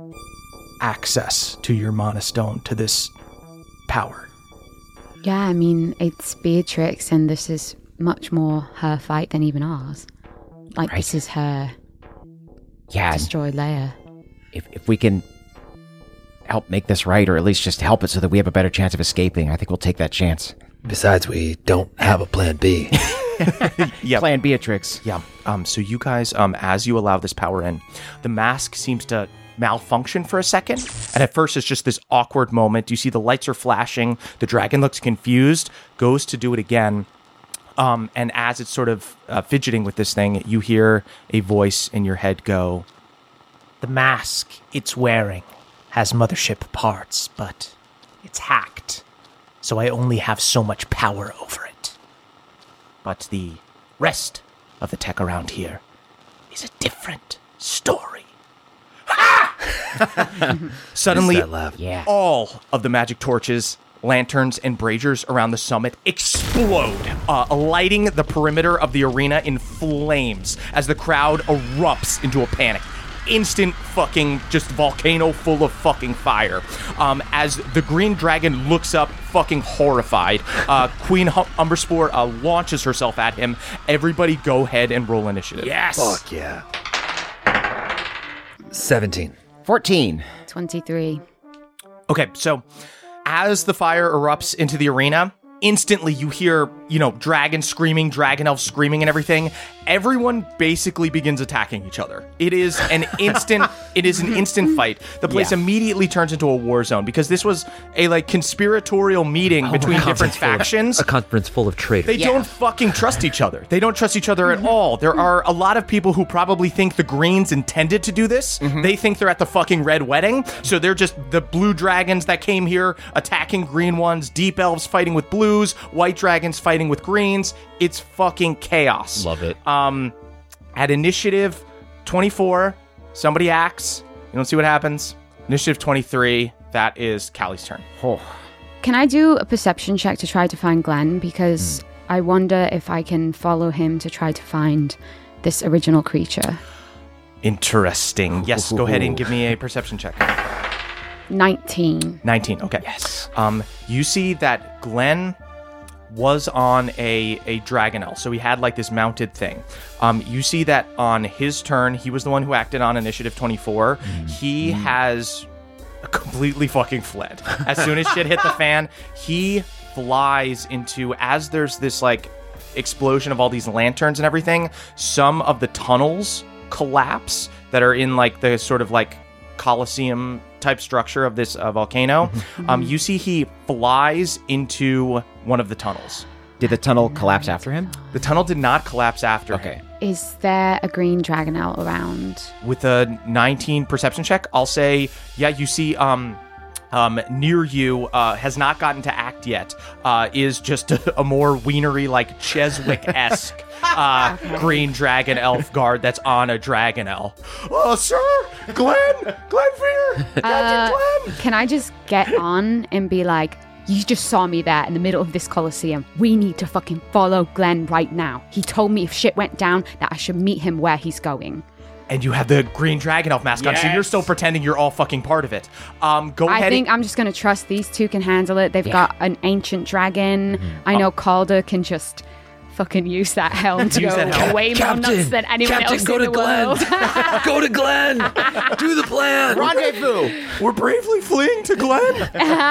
access to your mana stone, to this power? Yeah, I mean, it's Beatrix, and this is much more her fight than even ours. Like, Right. this is her Yeah, and destroyed layer. if, if we can help make this right, or at least just help it so that we have a better chance of escaping, I think we'll take that chance. Besides, we don't have a plan B. Yeah. Plan Beatrix. Yeah. Um, so you guys, um, as you allow this power in, the mask seems to malfunction for a second. And at first, it's just this awkward moment. You see the lights are flashing. The dragon looks confused, goes to do it again. Um, and as it's sort of uh, fidgeting with this thing, you hear a voice in your head go, "The mask it's wearing has mothership parts, but it's hacked. So I only have so much power over it. But the rest of the tech around here is a different story." Ah! Suddenly, Missed that laugh. Yeah. all of the magic torches lanterns and braziers around the summit explode, uh, lighting the perimeter of the arena in flames as the crowd erupts into a panic. Instant fucking just volcano full of fucking fire. Um, as the green dragon looks up, fucking horrified, uh, Queen Hum- Umberspore uh, launches herself at him. Everybody go ahead and roll initiative. Yes. Fuck yeah. seventeen. fourteen. twenty-three. Okay, so as the fire erupts into the arena, instantly you hear, you know, dragons screaming, dragon elves screaming and everything. Everyone basically begins attacking each other. It is an instant it is an instant fight. The place Yeah. immediately turns into a war zone because this was a like conspiratorial meeting between different factions. A conference full of traitors. They don't fucking trust each other. They don't trust each other at all. There are a lot of people who probably think the Greens intended to do this. They think they're at the fucking Red Wedding. So they're just the blue dragons that came here attacking green ones, deep elves fighting with blues, white dragons fighting with greens. It's fucking chaos. Love it. Um, at initiative twenty-four, somebody acts. You don't see what happens. Initiative twenty-three, that is Callie's turn. Can I do a perception check to try to find Glenn? Because I wonder if I can follow him to try to find this original creature. Interesting. Yes, go ahead and give me a perception check. nineteen. nineteen, okay. Yes. Um, you see that Glenn was on a, a Dragonel, so he had like this mounted thing. Um, you see that on his turn, he was the one who acted on initiative twenty-four. Mm. He mm. has completely fucking fled. As soon as shit hit the fan, he flies into, as there's this like explosion of all these lanterns and everything, some of the tunnels collapse that are in like the sort of like Colosseum type structure of this uh, volcano. um, you see he flies into one of the tunnels. Did the tunnel collapse after him? The tunnel did not collapse after Okay. him. Is there a green dragonel around? With a nineteen perception check, I'll say, yeah, you see um, um, near you, uh, has not gotten to act yet, uh, is just a, a more wienery, like Cheswick-esque uh, green dragon elf guard that's on a dragonel. Oh, sir! Glenn! Glenfear! Uh, Captain Glenn! Can I just get on and be like, you just saw me there in the middle of this Colosseum. We need to fucking follow Glenn right now. He told me if shit went down that I should meet him where he's going. And you have the green dragon elf mask on, so you're still pretending you're all fucking part of it. Um, go I ahead. think I'm just going to trust these two can handle it. They've got an ancient dragon. Mm-hmm. I know Calder can just fucking use that helm to Use go that helm. way more Captain, nuts than anyone Captain, else go in to the Glenn. world. Go to Glenn. Do the plan. Rendezvous! We're bravely fleeing to Glenn.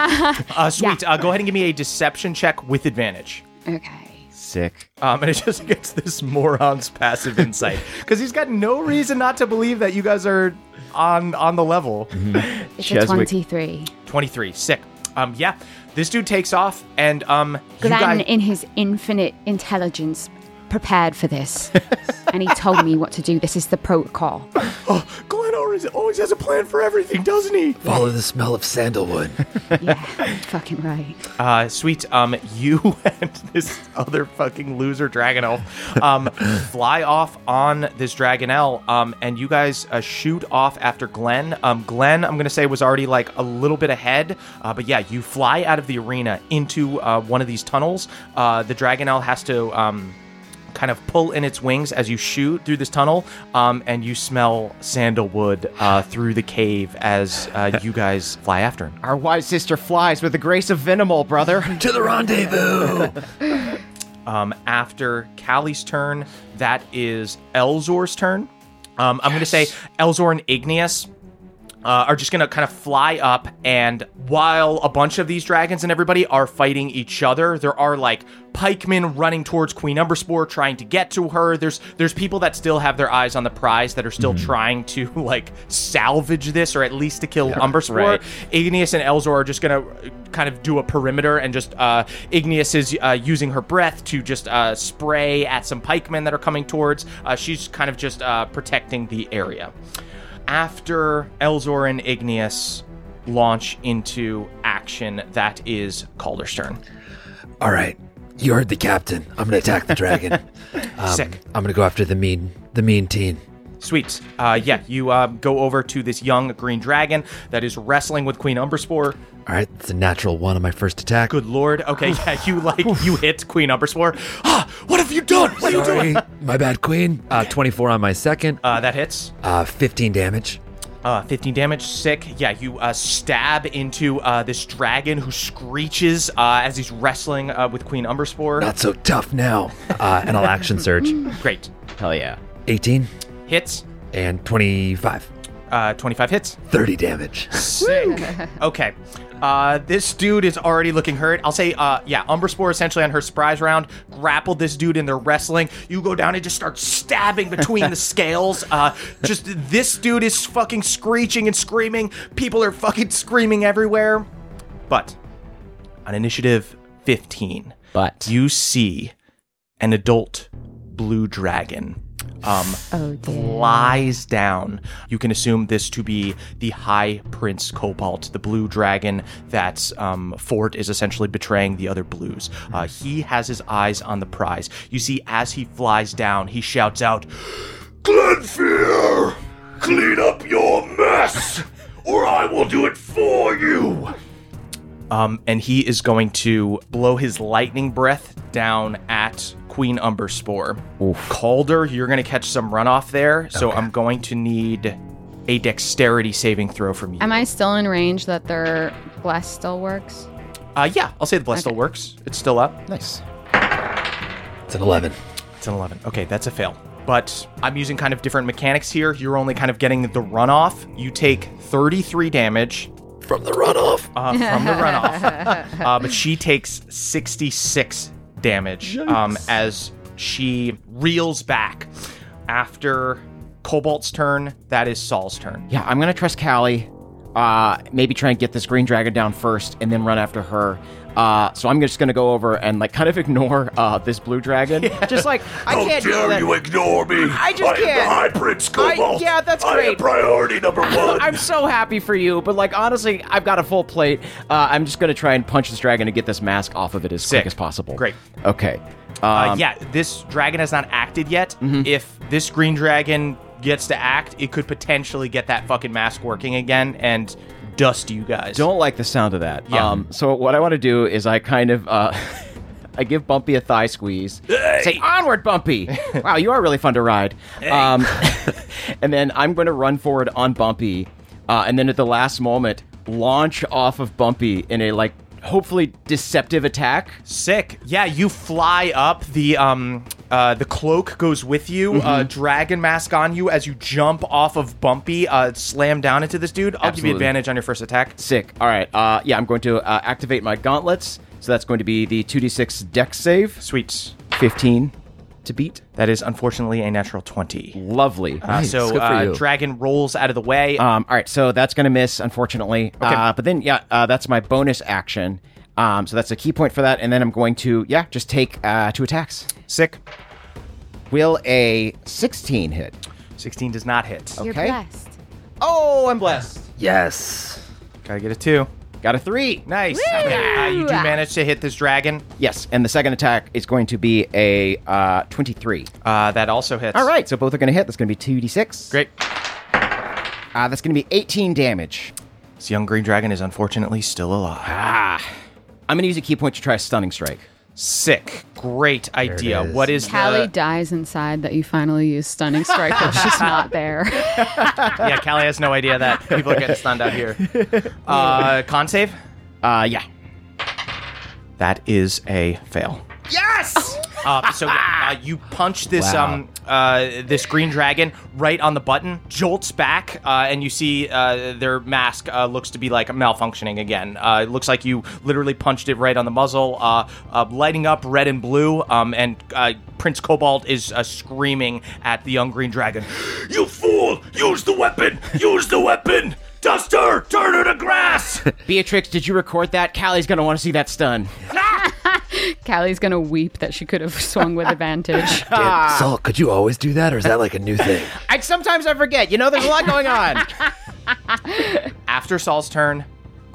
uh, sweet. Uh, go ahead and give me a deception check with advantage. Okay. Sick. Um, and it just gets this moron's passive insight because he's got no reason not to believe that you guys are on on the level. It's Cheswick. a twenty-three. twenty-three. Sick. Um, yeah. This dude takes off, and um, you Glenn, guys. in his infinite intelligence, prepared for this. And he told me what to do. This is the protocol. Oh, Glenn always always has a plan for everything, doesn't he? Follow the smell of sandalwood. Yeah, fucking right. Uh, sweet. Um, you and this other fucking loser dragon elf, um, fly off on this dragonel, um, and you guys uh, shoot off after Glenn. Um, Glenn, I'm gonna say was already like a little bit ahead, uh, but yeah, you fly out of the arena into uh, one of these tunnels. Uh, the dragonel has to um. kind of pull in its wings as you shoot through this tunnel, um, and you smell sandalwood uh, through the cave as uh, you guys fly after him. Our wise sister flies with the grace of Venimal, brother. To the rendezvous. Um, after Callie's turn, that is Elzor's turn. Um, I'm going to say Elzor and Igneous Uh, are just going to kind of fly up, and while a bunch of these dragons and everybody are fighting each other, there are like pikemen running towards Queen Umberspore trying to get to her. There's there's people that still have their eyes on the prize that are still mm-hmm. trying to like salvage this, or at least to kill yeah, Umberspore. Right. Igneous and Elzor are just going to kind of do a perimeter, and just uh, Igneous is uh, using her breath to just uh, spray at some pikemen that are coming towards. Uh, she's kind of just uh, protecting the area. After Elzor and Igneous launch into action, that is Calder's turn. All right. You heard the captain. I'm going to attack the dragon. Um, Sick. I'm going to go after the mean, the mean teen. Sweet. Uh, yeah, you uh, go over to this young green dragon that is wrestling with Queen Umberspore. All right, it's a natural one on my first attack. Good lord. Okay, yeah, you like you hit Queen Umberspore. Ah, what have you done? What are you Sorry, doing? my bad, Queen. Uh, twenty-four on my second. Uh, that hits. Uh, fifteen damage. Uh, fifteen damage. Sick. Yeah, you uh, stab into uh, this dragon who screeches uh, as he's wrestling uh, with Queen Umberspore. Not so tough now. Uh, and I'll action surge. Great. Hell yeah. eighteen Hits. and twenty-five. Uh, twenty-five hits. thirty damage. Sick. Okay. Uh, this dude is already looking hurt. I'll say, uh, yeah, Umberspore essentially on her surprise round grappled this dude and they're wrestling. You go down and just start stabbing between the scales. Uh, just this dude is fucking screeching and screaming. People are fucking screaming everywhere. But on initiative fifteen, But you see an adult blue dragon um, Oh, dear. flies down. You can assume this to be the High Prince Cobalt, the blue dragon that um, Fort is essentially betraying the other blues. Uh, he has his eyes on the prize. You see, as he flies down, he shouts out, "Glenfear, clean up your mess, or I will do it for you." Um, and he is going to blow his lightning breath down at Queen Umberspore. Calder, you're going to catch some runoff there, so I'm going to need a dexterity saving throw from you. Am I still in range that their bless still works? Uh, yeah, I'll say the bless Okay. still works. It's still up. nice. It's an eleven. It's an eleven. Okay, that's a fail. But I'm using kind of different mechanics here. You're only kind of getting the runoff. You take thirty-three damage From the runoff. uh, from the runoff. Uh, but she takes sixty-six damage um, as she reels back. After Cobalt's turn, that is Saul's turn. Yeah, I'm gonna trust Callie. Uh, maybe try and get this green dragon down first, and then run after her. Uh, so I'm just gonna go over and like kind of ignore uh, this blue dragon. Just like I can't do that. ignore me? I just can't. Prince I- yeah, that's great. priority number one. I'm so happy for you, but like honestly, I've got a full plate. Uh, I'm just gonna try and punch this dragon and get this mask off of it as Sick. quick as possible. Great. Okay. Uh, Um, yeah, this dragon has not acted yet. If this green dragon gets to act, it could potentially get that fucking mask working again and dust you guys. Don't like the sound of that. Yeah. Um, so what I want to do is I kind of uh, I give Bumpy a thigh squeeze. Say onward, Bumpy. Wow, you are really fun to ride. Um, and then I'm going to run forward on Bumpy, uh, and then at the last moment launch off of Bumpy in a like hopefully deceptive attack. Sick. Yeah, you fly up. The um uh the cloak goes with you. Uh, dragon mask on you as you jump off of Bumpy. Uh, slam down into this dude. I'll give you Absolutely. advantage on your first attack. Sick. All right. Uh, yeah, I'm going to uh, activate my gauntlets. So that's going to be the two d six dex save. Sweet. fifteen to beat. That is unfortunately a natural twenty. Lovely. Uh, so Good for uh, you. dragon rolls out of the way. Um, all right, so that's going to miss, unfortunately. Okay. Uh, but then, yeah, uh, that's my bonus action. Um, so that's a key point for that. And then I'm going to, yeah, just take uh, two attacks. Sick. Will a sixteen hit? sixteen does not hit. You're Okay. blessed. Oh, I'm blessed. Yes. Gotta get a two. Got a three. Nice. Okay, uh, you do manage to hit this dragon. Yes, and the second attack is going to be a uh, twenty-three. Uh, that also hits. All right, so both are going to hit. That's going to be two d six. Great. Uh, that's going to be eighteen damage. This young green dragon is unfortunately still alive. Ah. I'm going to use a key point to try a stunning strike. Sick. Great idea. is. What is Callie the... dies inside that you finally use stunning strike, but she's not there. Yeah, Callie has no idea that people are getting stunned out here. Uh, con save? Uh, yeah. That is a fail. Yes! Uh, so uh, you punch this um uh this green dragon right on the button, jolts back, uh, and you see uh, their mask uh, looks to be like malfunctioning again. Uh, it looks like you literally punched it right on the muzzle, uh, uh, lighting up red and blue. Um, and uh, Prince Cobalt is uh, screaming at the young green dragon. You fool! Use the weapon! Use the weapon! Duster, turn her to grass! Beatrix, did you record that? Callie's going to want to see that stun. Callie's gonna weep that she could have swung with advantage. Damn, Saul, could you always do that, or is that like a new thing? I sometimes I forget. You know, there's a lot going on. After Saul's turn,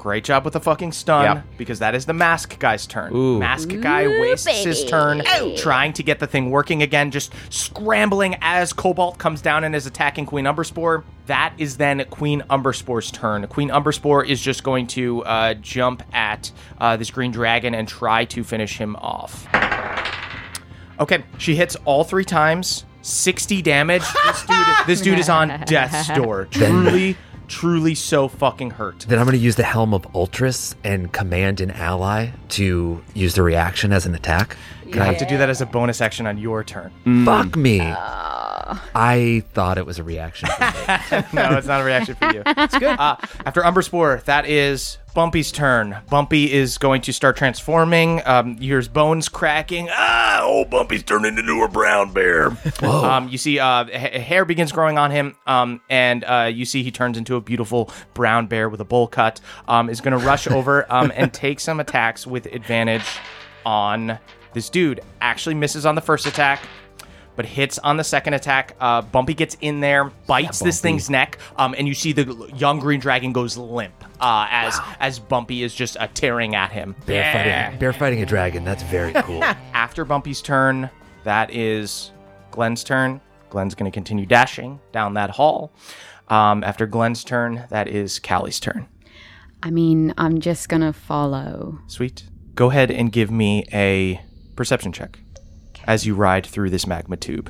Great job with the fucking stun, Yep. because that is the mask guy's turn. Ooh. Mask guy wastes his turn trying to get the thing working again, just scrambling as Cobalt comes down and is attacking Queen Umberspore. That is then Queen Umberspore's turn. Queen Umberspore is just going to uh, jump at uh, this green dragon and try to finish him off. Okay, she hits all three times. sixty damage. This dude, this dude is on death's door. Truly, truly so fucking hurt. Then I'm going to use the Helm of Ultras and command an ally to use the reaction as an attack. You have to do that as a bonus action on your turn. Fuck me. I thought it was a reaction. No, it's not a reaction for you. It's good. Uh, after Umberspore, that is Bumpy's turn. Bumpy is going to start transforming. Um, you hear his bones cracking. Ah, old Bumpy's turning into a brown bear. Um, you see uh, ha- hair begins growing on him, um, and uh, you see he turns into a beautiful brown bear with a bowl cut. Um, is going to rush over um, and take some attacks with advantage on this dude. Actually misses on the first attack, but hits on the second attack. Uh, Bumpy gets in there, bites this thing's neck, um, and you see the young green dragon goes limp uh, as wow. as Bumpy is just uh, tearing at him. Bear, yeah. fighting, bear fighting a dragon. That's very cool. After Bumpy's turn, that is Glenn's turn. Glenn's going to continue dashing down that hall. Um, after Glenn's turn, that is Callie's turn. I mean, I'm just going to follow. Sweet. Go ahead and give me a perception check as you ride through this magma tube.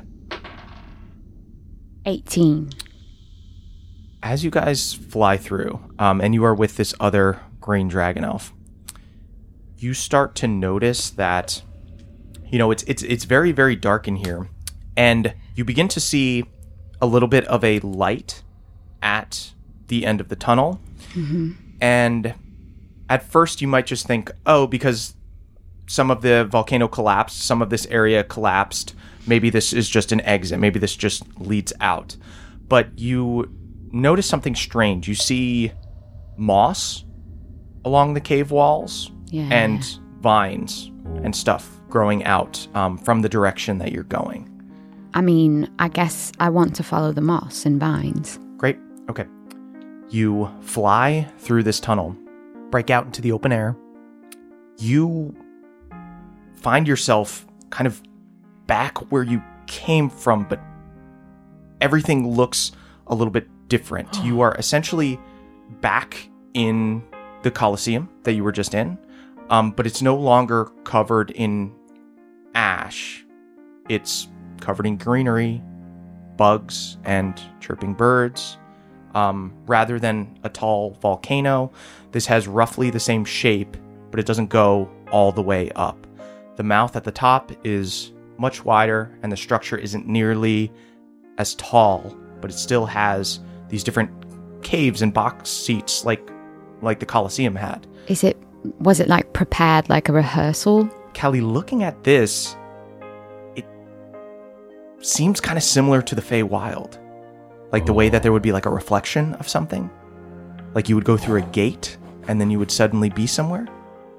eighteen. As you guys fly through, um, and you are with this other green dragon elf, you start to notice that, you know, it's it's it's very, very dark in here, and you begin to see a little bit of a light at the end of the tunnel. Mm-hmm. And at first you might just think, oh, because some of the volcano collapsed, some of this area collapsed, maybe this is just an exit, maybe this just leads out. But you notice something strange. You see moss along the cave walls Yeah. and vines and stuff growing out um, from the direction that you're going. I mean, I guess I want to follow the moss and vines. Great. Okay. You fly through this tunnel, break out into the open air. You find yourself kind of back where you came from, but everything looks a little bit different. You are essentially back in the Colosseum that you were just in, um, but it's no longer covered in ash. It's covered in greenery, bugs, and chirping birds. Um, rather than a tall volcano, this has roughly the same shape, but it doesn't go all the way up. The mouth at the top is much wider, and the structure isn't nearly as tall, but it still has these different caves and box seats like like the Colosseum had. Is it, was it like prepared like a rehearsal? Callie, looking at this, it seems kind of similar to the Feywild. Like the way that there would be like a reflection of something. Like you would go through a gate, and then you would suddenly be somewhere.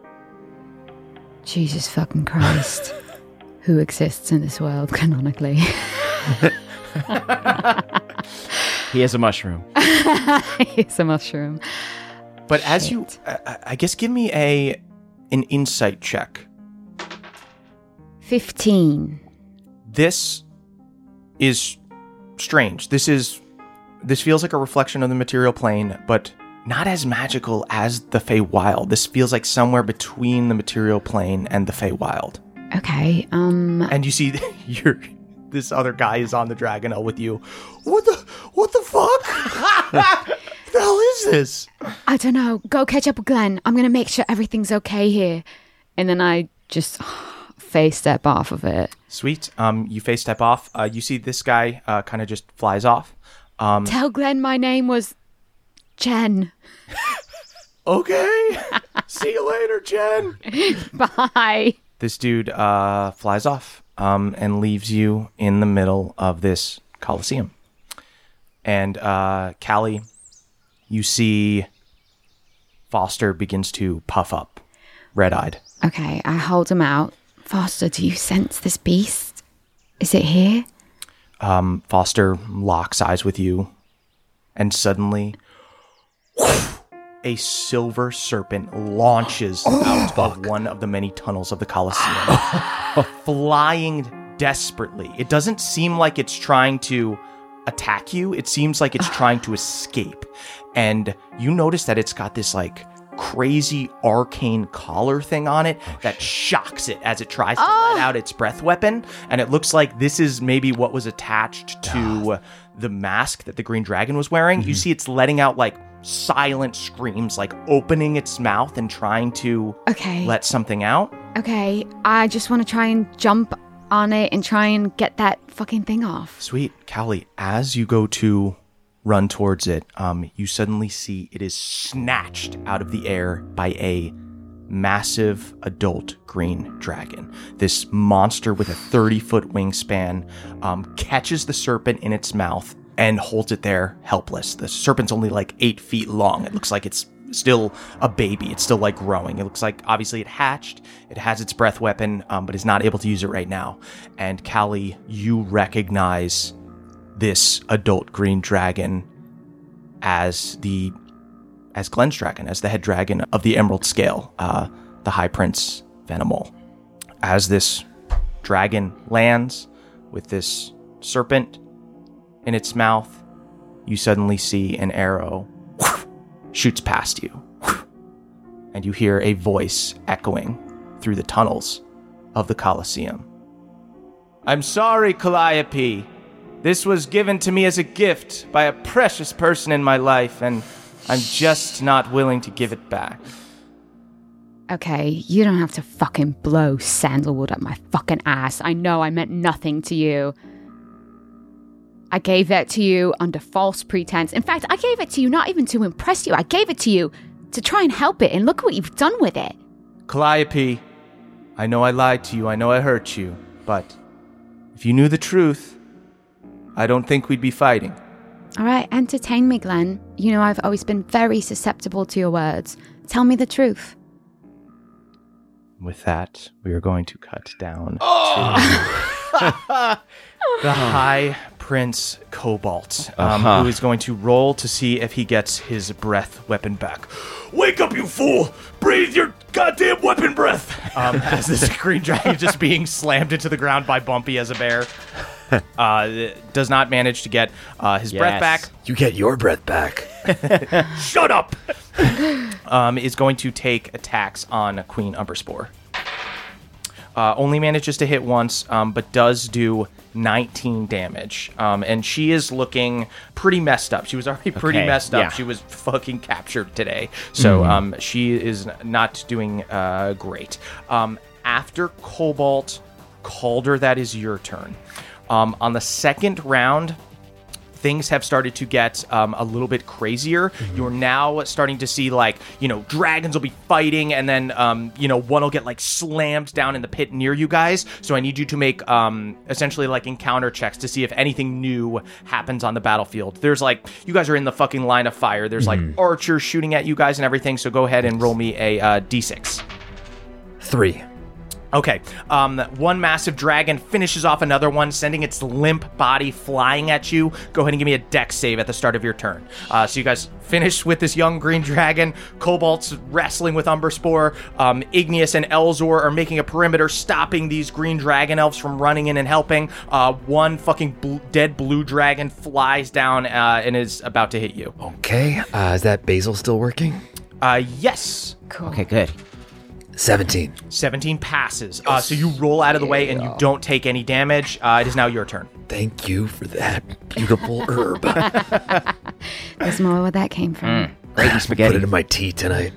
Jesus fucking Christ. Who exists in this world canonically? He is a mushroom. It's a mushroom. But as Shit. you, I, I guess, give me a an insight check. fifteen. This is strange. This is, this feels like a reflection of the material plane, but not as magical as the Feywild. This feels like somewhere between the material plane and the Feywild. Okay, um... And you see, you're, this other guy is on the Dragonel with you. What the, what the fuck? What the hell is this? I don't know. Go catch up with Glenn. I'm going to make sure everything's okay here. And then I just face step off of it. Sweet. Um, you face step off. Uh, you see this guy uh, kind of just flies off. Um, Tell Glenn my name was Jen. okay. See you later, Jen. Bye. This dude uh, flies off um, and leaves you in the middle of this Colosseum. And uh, Callie, you see Foster begins to puff up, red-eyed. Okay, I hold him out. Foster, do you sense this beast? Is it here? Um, Foster locks eyes with you, and suddenly, whoosh, a silver serpent launches out of one of the many tunnels of the Colosseum, flying desperately. It doesn't seem like it's trying to attack you. It seems like it's trying to escape. And you notice that it's got this like crazy arcane collar thing on it oh, that shocks it as it tries to oh. let out its breath weapon. And it looks like this is maybe what was attached to oh. the mask that the green dragon was wearing. Mm-hmm. You see it's letting out like silent screams, like opening its mouth and trying to okay. let something out. Okay, I just want to try and jump on it and try and get that fucking thing off. Sweet. Callie, as you go to run towards it, um, you suddenly see it is snatched out of the air by a massive adult green dragon. This monster with a thirty-foot wingspan um, catches the serpent in its mouth and holds it there helpless. The serpent's only like eight feet long. It looks like it's still a baby. It's still like growing. It looks like obviously it hatched. It has its breath weapon, um, but is not able to use it right now. And Callie, you recognize this adult green dragon as the as Glenn's dragon, as the head dragon of the Emerald Scale, uh, the High Prince Venomal. As this dragon lands with this serpent in its mouth, you suddenly see an arrow shoots past you, and you hear a voice echoing through the tunnels of the Colosseum. I'm sorry, Calliope. This was given to me as a gift by a precious person in my life, and I'm just not willing to give it back. Okay, you don't have to fucking blow sandalwood up my fucking ass. I know I meant nothing to you. I gave that to you under false pretense. In fact, I gave it to you not even to impress you. I gave it to you to try and help it, and look what you've done with it. Calliope, I know I lied to you. I know I hurt you. But if you knew the truth, I don't think we'd be fighting. All right, entertain me, Glenn. You know I've always been very susceptible to your words. Tell me the truth. With that, we are going to cut down to the High Prince Cobalt, um, uh-huh. who is going to roll to see if he gets his breath weapon back. Wake up, you fool! Breathe your goddamn weapon breath! Um, as this green dragon is just being slammed into the ground by Bumpy as a bear. Uh, does not manage to get uh, his yes. breath back. You get your breath back. Shut up! Um, is going to take attacks on Queen Umberspore. Uh, only manages to hit once, um, but does do nineteen damage. Um, and she is looking pretty messed up. She was already pretty okay, messed up. yeah. She was fucking captured today. So mm-hmm. um, she is not doing uh, great. Um, after Cobalt, Calder, that is your turn. Um, on the second round, things have started to get um, a little bit crazier. Mm-hmm. You're now starting to see, like, you know, dragons will be fighting, and then, um, you know, one will get, like, slammed down in the pit near you guys. So I need you to make, um, essentially, like, encounter checks to see if anything new happens on the battlefield. There's, like, you guys are in the fucking line of fire. There's, mm-hmm. like, archers shooting at you guys and everything. So go ahead and roll me a uh, d six. Three. Okay, um, one massive dragon finishes off another one, sending its limp body flying at you. Go ahead and give me a dex save at the start of your turn. Uh, so you guys finish with this young green dragon. Cobalt's wrestling with Umberspore. Um, Igneous and Elzor are making a perimeter, stopping these green dragon elves from running in and helping. Uh, one fucking bl- dead blue dragon flies down uh, and is about to hit you. Okay, uh, is that basil still working? Uh, yes. Cool. Okay, good. seventeen. seventeen passes. Uh, so you roll out of the way and you don't take any damage. Uh, it is now your turn. Thank you for that beautiful herb. There's more where that came from. Mm. Great spaghetti. Put it in my tea tonight.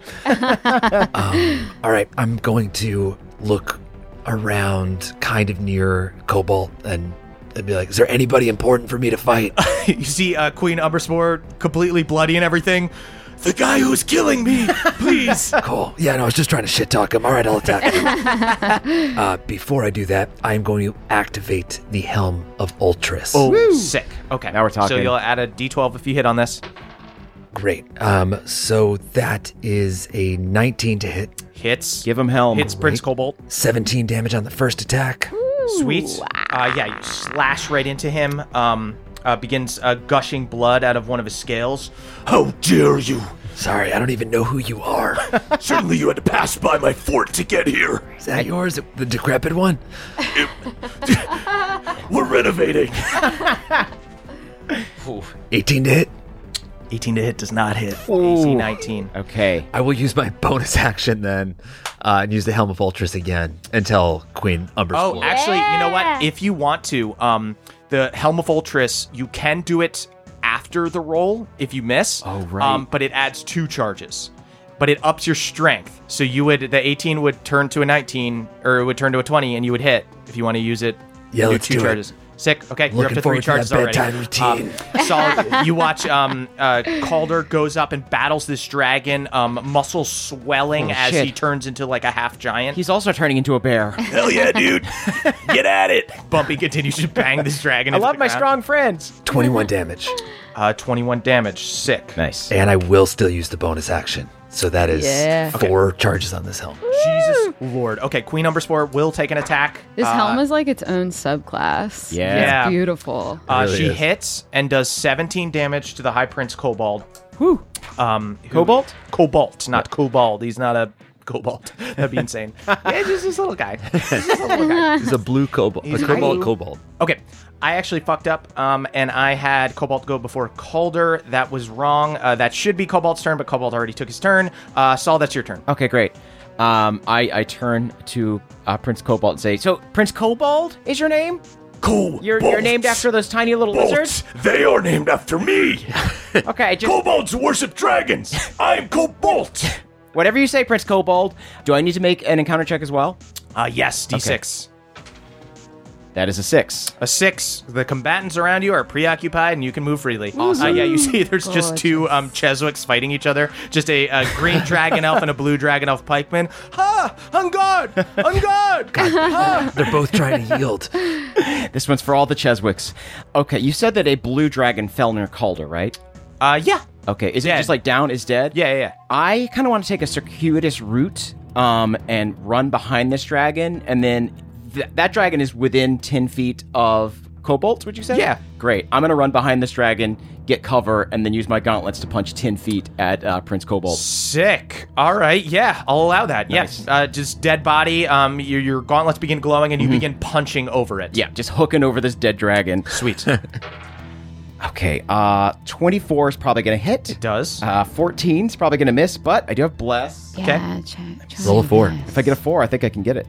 um, all right, I'm going to look around kind of near Cobalt and, and be like, is there anybody important for me to fight? You see uh, Queen Umberspore completely bloody and everything. The guy who's killing me, please. Cool. Yeah, no, I was just trying to shit talk him. All right, I'll attack him. uh, before I do that, I'm going to activate the Helm of Ultras. Oh, Woo. Sick. Okay. Now we're talking. So you'll add a d twelve if you hit on this. Great. Um, so that is a nineteen to hit. Hits. Give him Helm. Hits Prince right. Cobalt. seventeen damage on the first attack. Sweet. Uh, yeah, you slash right into him. Um, uh, begins uh, gushing blood out of one of his scales. How dare you? Sorry, I don't even know who you are. Certainly you had to pass by my fort to get here. Is that yours? The decrepit one? We're renovating. eighteen to hit. eighteen to hit does not hit. A C nineteen. Okay. I will use my bonus action then uh, and use the Helm of Ultras again until Queen Umber Oh, Spool. actually, you know what? If you want to, um, the Helm of Ultras, you can do it after the roll if you miss. Oh, right. Um, but it adds two charges. But it ups your strength. So you would, the eighteen would turn to a nineteen, or it would turn to a twenty, and you would hit if you want to use it. Yeah, do let's two do it. charges. Sick. Okay, you're up Looking to three forward to charges that already. bedtime routine. Um, solid. You watch um, uh, Calder goes up and battles this dragon, um, muscles swelling Oh, as shit. he turns into like a half giant. He's also turning into a bear. Hell yeah, dude. Get at it. Bumpy continues to bang this dragon. I into love the my ground. strong friends. twenty-one damage. Uh, twenty-one damage. Sick. Nice. And I will still use the bonus action. So that is Yeah. four charges on this helm. Jesus Lord. Okay, Queen Umberspore will take an attack. This Uh, helm is like its own subclass. Yeah. Yeah. It's beautiful. Uh, really she is. hits and does seventeen damage to the High Prince Kobold. Whew. Um, who- Cobalt? Cobalt, not Kobold. He's not a Cobalt. That'd be insane. Yeah, just this little guy. Just this little guy. He's a blue cobalt. He's a a cobalt blue- cobalt. Okay, I actually fucked up, um, and I had Cobalt go before Calder. That was wrong. Uh, that should be Cobalt's turn, but Cobalt already took his turn. Uh, Saul, that's your turn. Okay, great. Um, I, I turn to uh, Prince Cobalt and say, so Prince Cobalt is your name? Cool. You're you're named after those tiny little lizards? Bolts. They are named after me. Okay, just Kobolds worship dragons. I'm Cobalt. whatever you say, Prince Cobalt. Do I need to make an encounter check as well? Uh, yes, D six. That is a six. A six. The combatants around you are preoccupied, and you can move freely. Awesome. Uh, yeah, you see, there's just two um, Cheswicks fighting each other. Just a, a green dragon elf and a blue dragon elf pikeman. Ha! On guard! On guard! Ha! They're both trying to yield. This one's for all the Cheswicks. Okay, you said that a blue dragon fell near Calder, right? Uh, yeah. Okay, is it Dead. just like down is dead? Yeah, yeah, yeah. I kind of want to take a circuitous route um, and run behind this dragon, and then th- that dragon is within ten feet of Cobalt, would you say? Yeah. Great. I'm going to run behind this dragon, get cover, and then use my gauntlets to punch ten feet at uh, Prince Cobalt. Sick. All right. Yeah, I'll allow that. Nice. Yes. Uh, just dead body. Um, your, your gauntlets begin glowing, and you begin punching over it. Yeah, just hooking over this dead dragon. Sweet. Okay, uh, twenty-four is probably going to hit. It does. Uh, fourteen is probably going to miss, but I do have Bless. Yeah, try, try Roll a four. this. If I get a four, I think I can get it.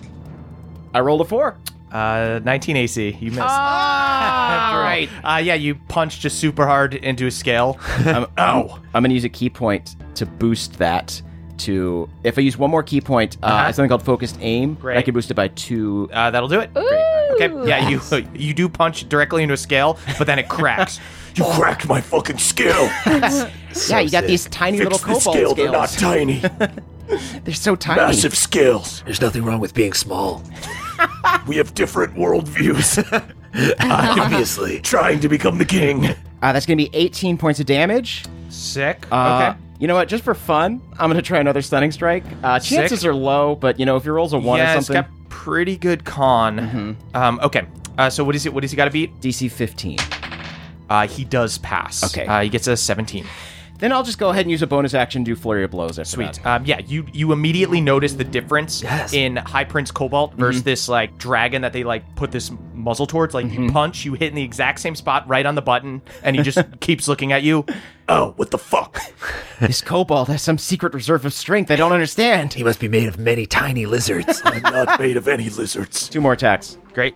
I rolled a four. Uh, nineteen A C. You missed. All right. Uh, yeah, you punch just super hard into a scale. Um, ow. I'm going to use a key point to boost that to... If I use one more key point, uh, Uh-huh. something called Focused Aim, Great. I can boost it by two. Uh, that'll do it. Okay. Yeah, you you do punch directly into a scale, but then it cracks. You cracked my fucking scale. yeah, you got these tiny Fix little the cobalt scale. They're not scales. tiny. They're so tiny. Massive scales. There's nothing wrong with being small. We have different worldviews. Obviously. Trying to become the king. Uh, that's going to be eighteen points of damage. Sick. Uh, okay. You know what? Just for fun, I'm going to try another stunning strike. Uh, chances Sick. are low, but you know, if your rolls a one Yeah, or it's something, got pretty good con. Um, okay. Uh, so what is it? What does he got to beat? D C fifteen. Uh, he does pass. Okay. Uh, he gets a seventeen. Then I'll just go ahead and use a bonus action, do flurry of blows after Sweet. that. Um, yeah, you you immediately notice the difference Yes. in High Prince Cobalt versus this like dragon that they like put this muzzle towards. Like you punch, you hit in the exact same spot, right on the button, and he just keeps looking at you. Oh, what the fuck? This Cobalt has some secret reserve of strength I don't understand. He must be made of many tiny lizards. I'm not made of any lizards. Two more attacks. Great.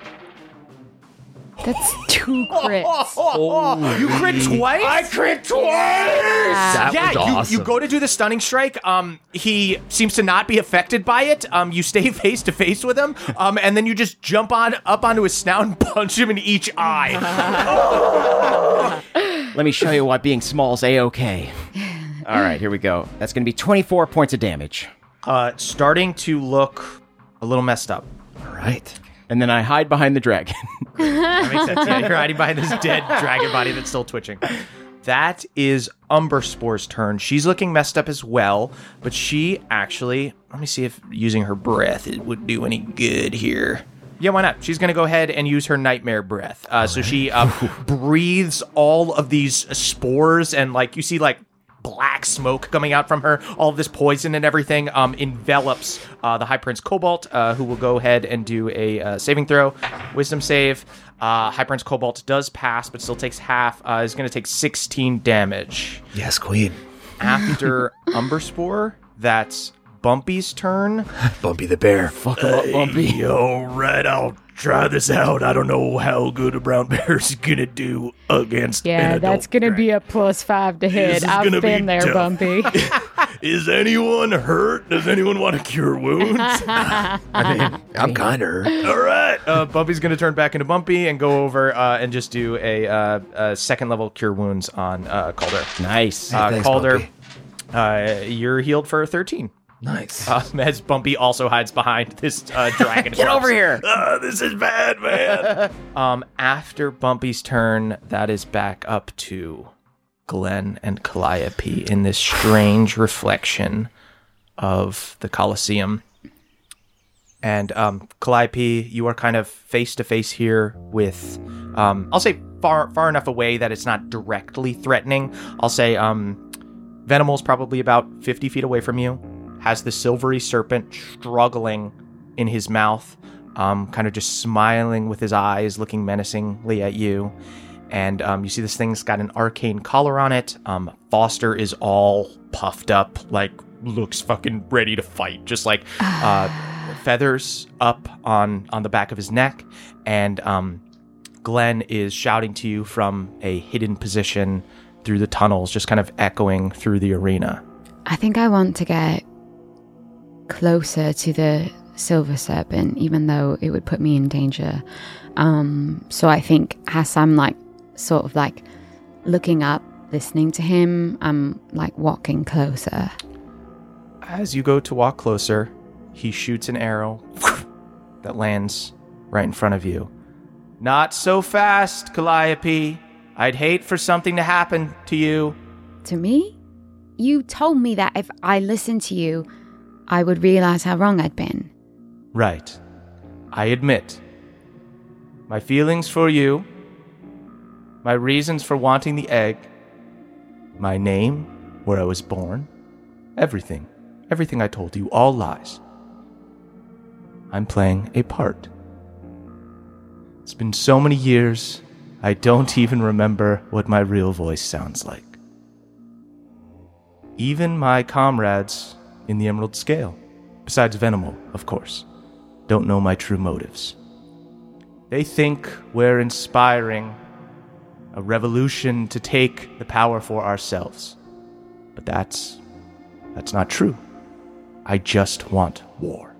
That's two crits. Oh, you crit twice. I crit twice. That yeah, was you, awesome. you go to do the stunning strike. Um, he seems to not be affected by it. Um, you stay face to face with him. Um, and then you just jump on up onto his snout and punch him in each eye. Let me show you why being small is a-okay. All right, here we go. That's going to be twenty-four points of damage. Uh, starting to look a little messed up. All right. And then I hide behind the dragon. That makes sense. Yeah, you're hiding behind this dead dragon body that's still twitching. That is Umberspore's turn. She's looking messed up as well, but she actually, let me see if using her breath it would do any good here. Yeah, why not? She's going to go ahead and use her nightmare breath. Uh, so she uh, breathes all of these spores, and like you see, like black smoke coming out from her. All of this poison and everything um, envelops uh, the High Prince Cobalt, uh, who will go ahead and do a uh, saving throw, wisdom save. Uh, High Prince Cobalt does pass, but still takes half. Uh, is going to take sixteen damage. Yes, Queen. After Umberspore, that's Bumpy's turn. Bumpy the bear. Fuck him up, Bumpy. All right, I'll try this out. I don't know how good a brown bear's gonna do against an Yeah, adult that's going to dragon. be a plus five to This hit. is I've gonna been be there, tough. Bumpy. Is anyone hurt? Does anyone want to cure wounds? I mean, I'm kind of hurt. All right. Uh, Bumpy's going to turn back into Bumpy and go over uh, and just do a, uh, a second level cure wounds on uh, Calder. Nice. Uh, Thanks, Calder, Bumpy. uh, you're healed for thirteen. Nice. Um, as Bumpy also hides behind this uh, dragon. Get over here. Ah, this is bad, man. Um, after Bumpy's turn, that is back up to Glenn and Calliope in this strange reflection of the Colosseum. And um, Calliope, you are kind of face to face here with, um, I'll say far far enough away that it's not directly threatening. I'll say um, Venomal's probably about fifty feet away from you, has the silvery serpent struggling in his mouth, um, kind of just smiling with his eyes, looking menacingly at you. And um, you see this thing's got an arcane collar on it. Um, Foster is all puffed up, like looks fucking ready to fight, just like uh, feathers up on, on the back of his neck. And um, Glenn is shouting to you from a hidden position through the tunnels, just kind of echoing through the arena. I think I want to get closer to the Silver Serpent, even though it would put me in danger. Um, so I think as I'm like, sort of like looking up, listening to him, I'm like walking closer. As you go to walk closer, he shoots an arrow that lands right in front of you. Not so fast, Calliope. I'd hate for something to happen to you. To me? You told me that if I listened to you, I would realize how wrong I'd been. Right. I admit. My feelings for you, my reasons for wanting the egg, my name, where I was born, everything. Everything I told you, all lies. I'm playing a part. It's been so many years, I don't even remember what my real voice sounds like. Even my comrades in the Emerald Scale, besides Venomal, of course, don't know my true motives. They think we're inspiring a revolution to take the power for ourselves. But that's... that's not true. I just want war.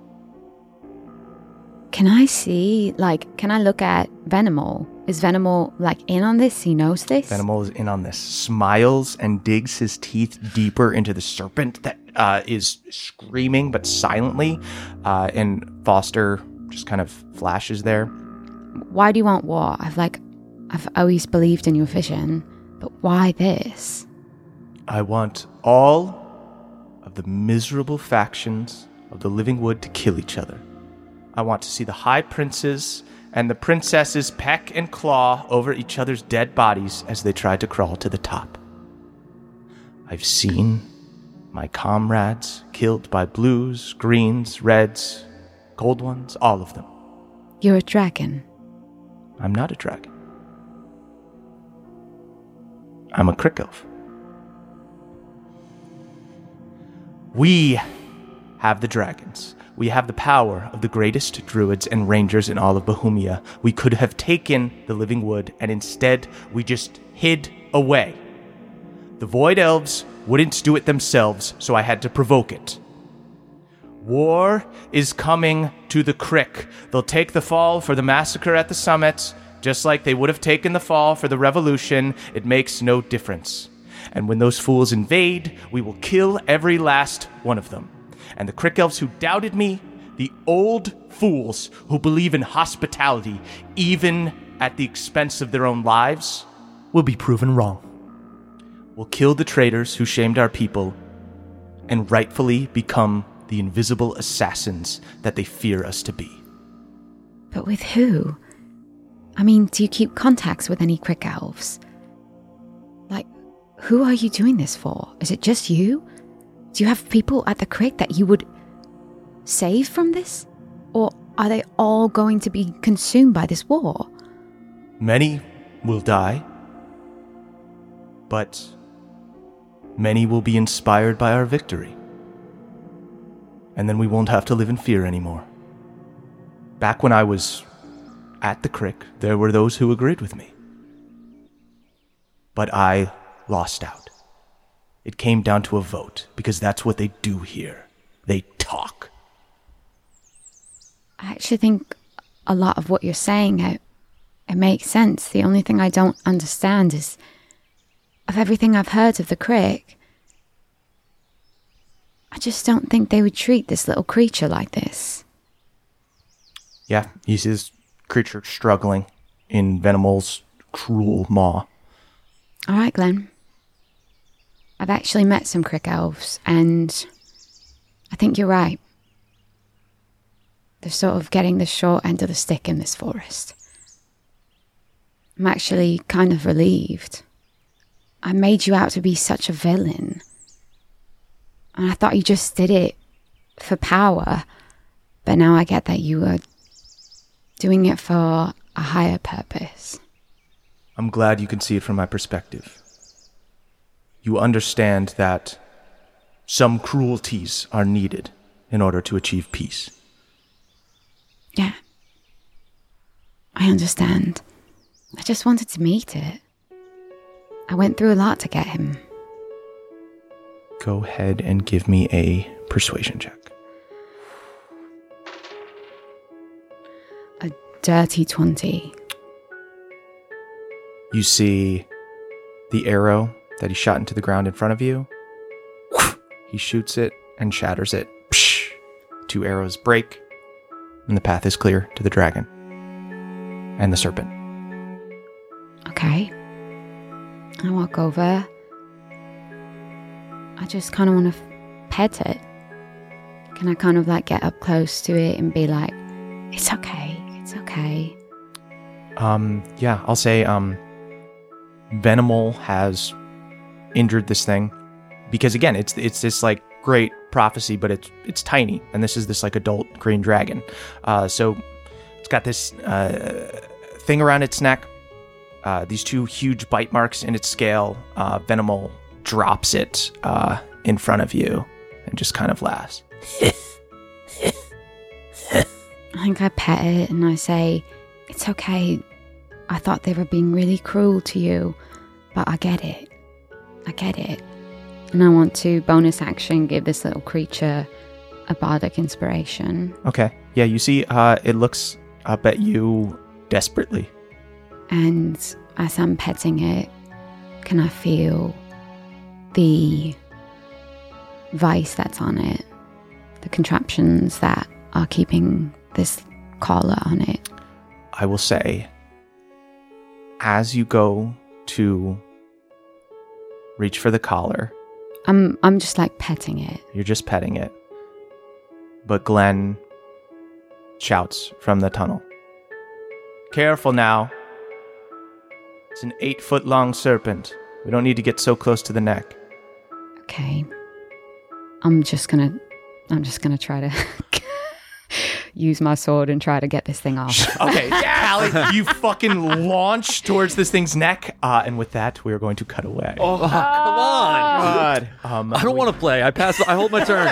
Can I see, like, can I look at Venomal? Is Venomal, like, in on this? He knows this? Venomal is in on this. Smiles and digs his teeth deeper into the serpent that uh, is screaming, but silently. Uh, and Foster just kind of flashes there. Why do you want war? I've, like, I've always believed in your vision, but why this? I want all of the miserable factions of the Living Wood to kill each other. I want to see the high princes and the princesses peck and claw over each other's dead bodies as they try to crawl to the top. I've seen my comrades killed by blues, greens, reds, gold ones, all of them. You're a dragon. I'm not a dragon. I'm a crick elf. We have the dragons. We have the power of the greatest druids and rangers in all of Bohemia. We could have taken the Living Wood, and instead we just hid away. The Void Elves wouldn't do it themselves, so I had to provoke it. War is coming to the Crick. They'll take the fall for the massacre at the summit, just like they would have taken the fall for the revolution. It makes no difference. And when those fools invade, we will kill every last one of them. And the Crick Elves who doubted me, the old fools who believe in hospitality, even at the expense of their own lives, will be proven wrong. We'll kill the traitors who shamed our people, and rightfully become the invisible assassins that they fear us to be. But with who? I mean, do you keep contacts with any crick elves? Like, who are you doing this for? Is it just you? Do you have people at the crick that you would save from this? Or are they all going to be consumed by this war? Many will die, but many will be inspired by our victory. And then we won't have to live in fear anymore. Back when I was at the crick, there were those who agreed with me. But I lost out. It came down to a vote, because that's what they do here. They talk. I actually think a lot of what you're saying, it, it makes sense. The only thing I don't understand is, of everything I've heard of the crick, I just don't think they would treat this little creature like this. Yeah, he sees creature struggling in Venomal's cruel maw. All right, Glenn. I've actually met some crick elves, and I think you're right. They're sort of getting the short end of the stick in this forest. I'm actually kind of relieved. I made you out to be such a villain. And I thought you just did it for power. But now I get that you were doing it for a higher purpose. I'm glad you can see it from my perspective. You understand that some cruelties are needed in order to achieve peace. Yeah. I understand. I just wanted to meet it. I went through a lot to get him. Go ahead and give me a persuasion check. A dirty twenty. You see the arrow that he shot into the ground in front of you. He shoots it and shatters it. Psh! Two arrows break, and the path is clear to the dragon and the serpent. Okay. I walk over. I just kind of want to f- pet it. Can I kind of like get up close to it and be like, it's okay, it's okay. Um, yeah, I'll say, um, Venomal has injured this thing because again, it's it's this like great prophecy, but it's it's tiny, and this is this like adult green dragon. Uh, so it's got this uh, thing around its neck, uh, these two huge bite marks in its scale. Uh, Venomal drops it uh, in front of you and just kind of laughs. I think I pet it and I say, it's okay. I thought they were being really cruel to you, but I get it. I get it. And I want to bonus action give this little creature a bardic inspiration. Okay. Yeah, you see, uh, it looks up at you desperately. And as I'm petting it, can I feel the vice that's on it? The contraptions that are keeping this collar on it? I will say, as you go to reach for the collar, I'm I'm just like petting it. you're just petting it. But Glenn shouts from the tunnel. Careful now. It's an eight foot long serpent. We don't need to get so close to the neck. Okay. I'm just gonna I'm just gonna try to use my sword and try to get this thing off. Okay, Callie, you fucking launch towards this thing's neck. Uh, and with that, we are going to cut away. Oh, come on. God. Um, I don't want to play. I pass. I hold my turn.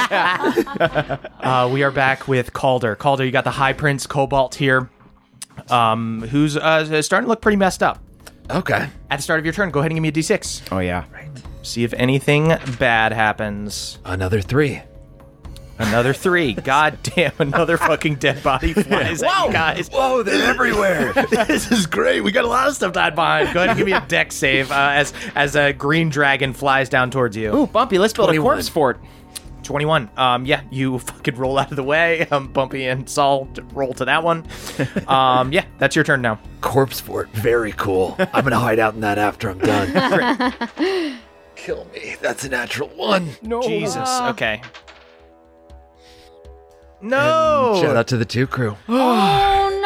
Uh, we are back with Calder. Calder, you got the High Prince Cobalt here, um, who's uh, starting to look pretty messed up. Okay. At the start of your turn, go ahead and give me a d six. Oh, yeah. See if anything bad happens. Another three. Another three. God damn, another fucking dead body flies at you guys. Whoa, they're everywhere. This is great. We got a lot of stuff to hide behind. Go ahead and give me a dex save uh, as as a green dragon flies down towards you. Ooh, Bumpy, let's build twenty-one. a corpse fort. twenty-one. Um, yeah, you fucking roll out of the way. Um, Bumpy and Saul t- roll to that one. Um, yeah, that's your turn now. Corpse fort. Very cool. I'm going to hide out in that after I'm done. Kill me. That's a natural one. No. Jesus. Okay. No. Shout out to the two crew. Oh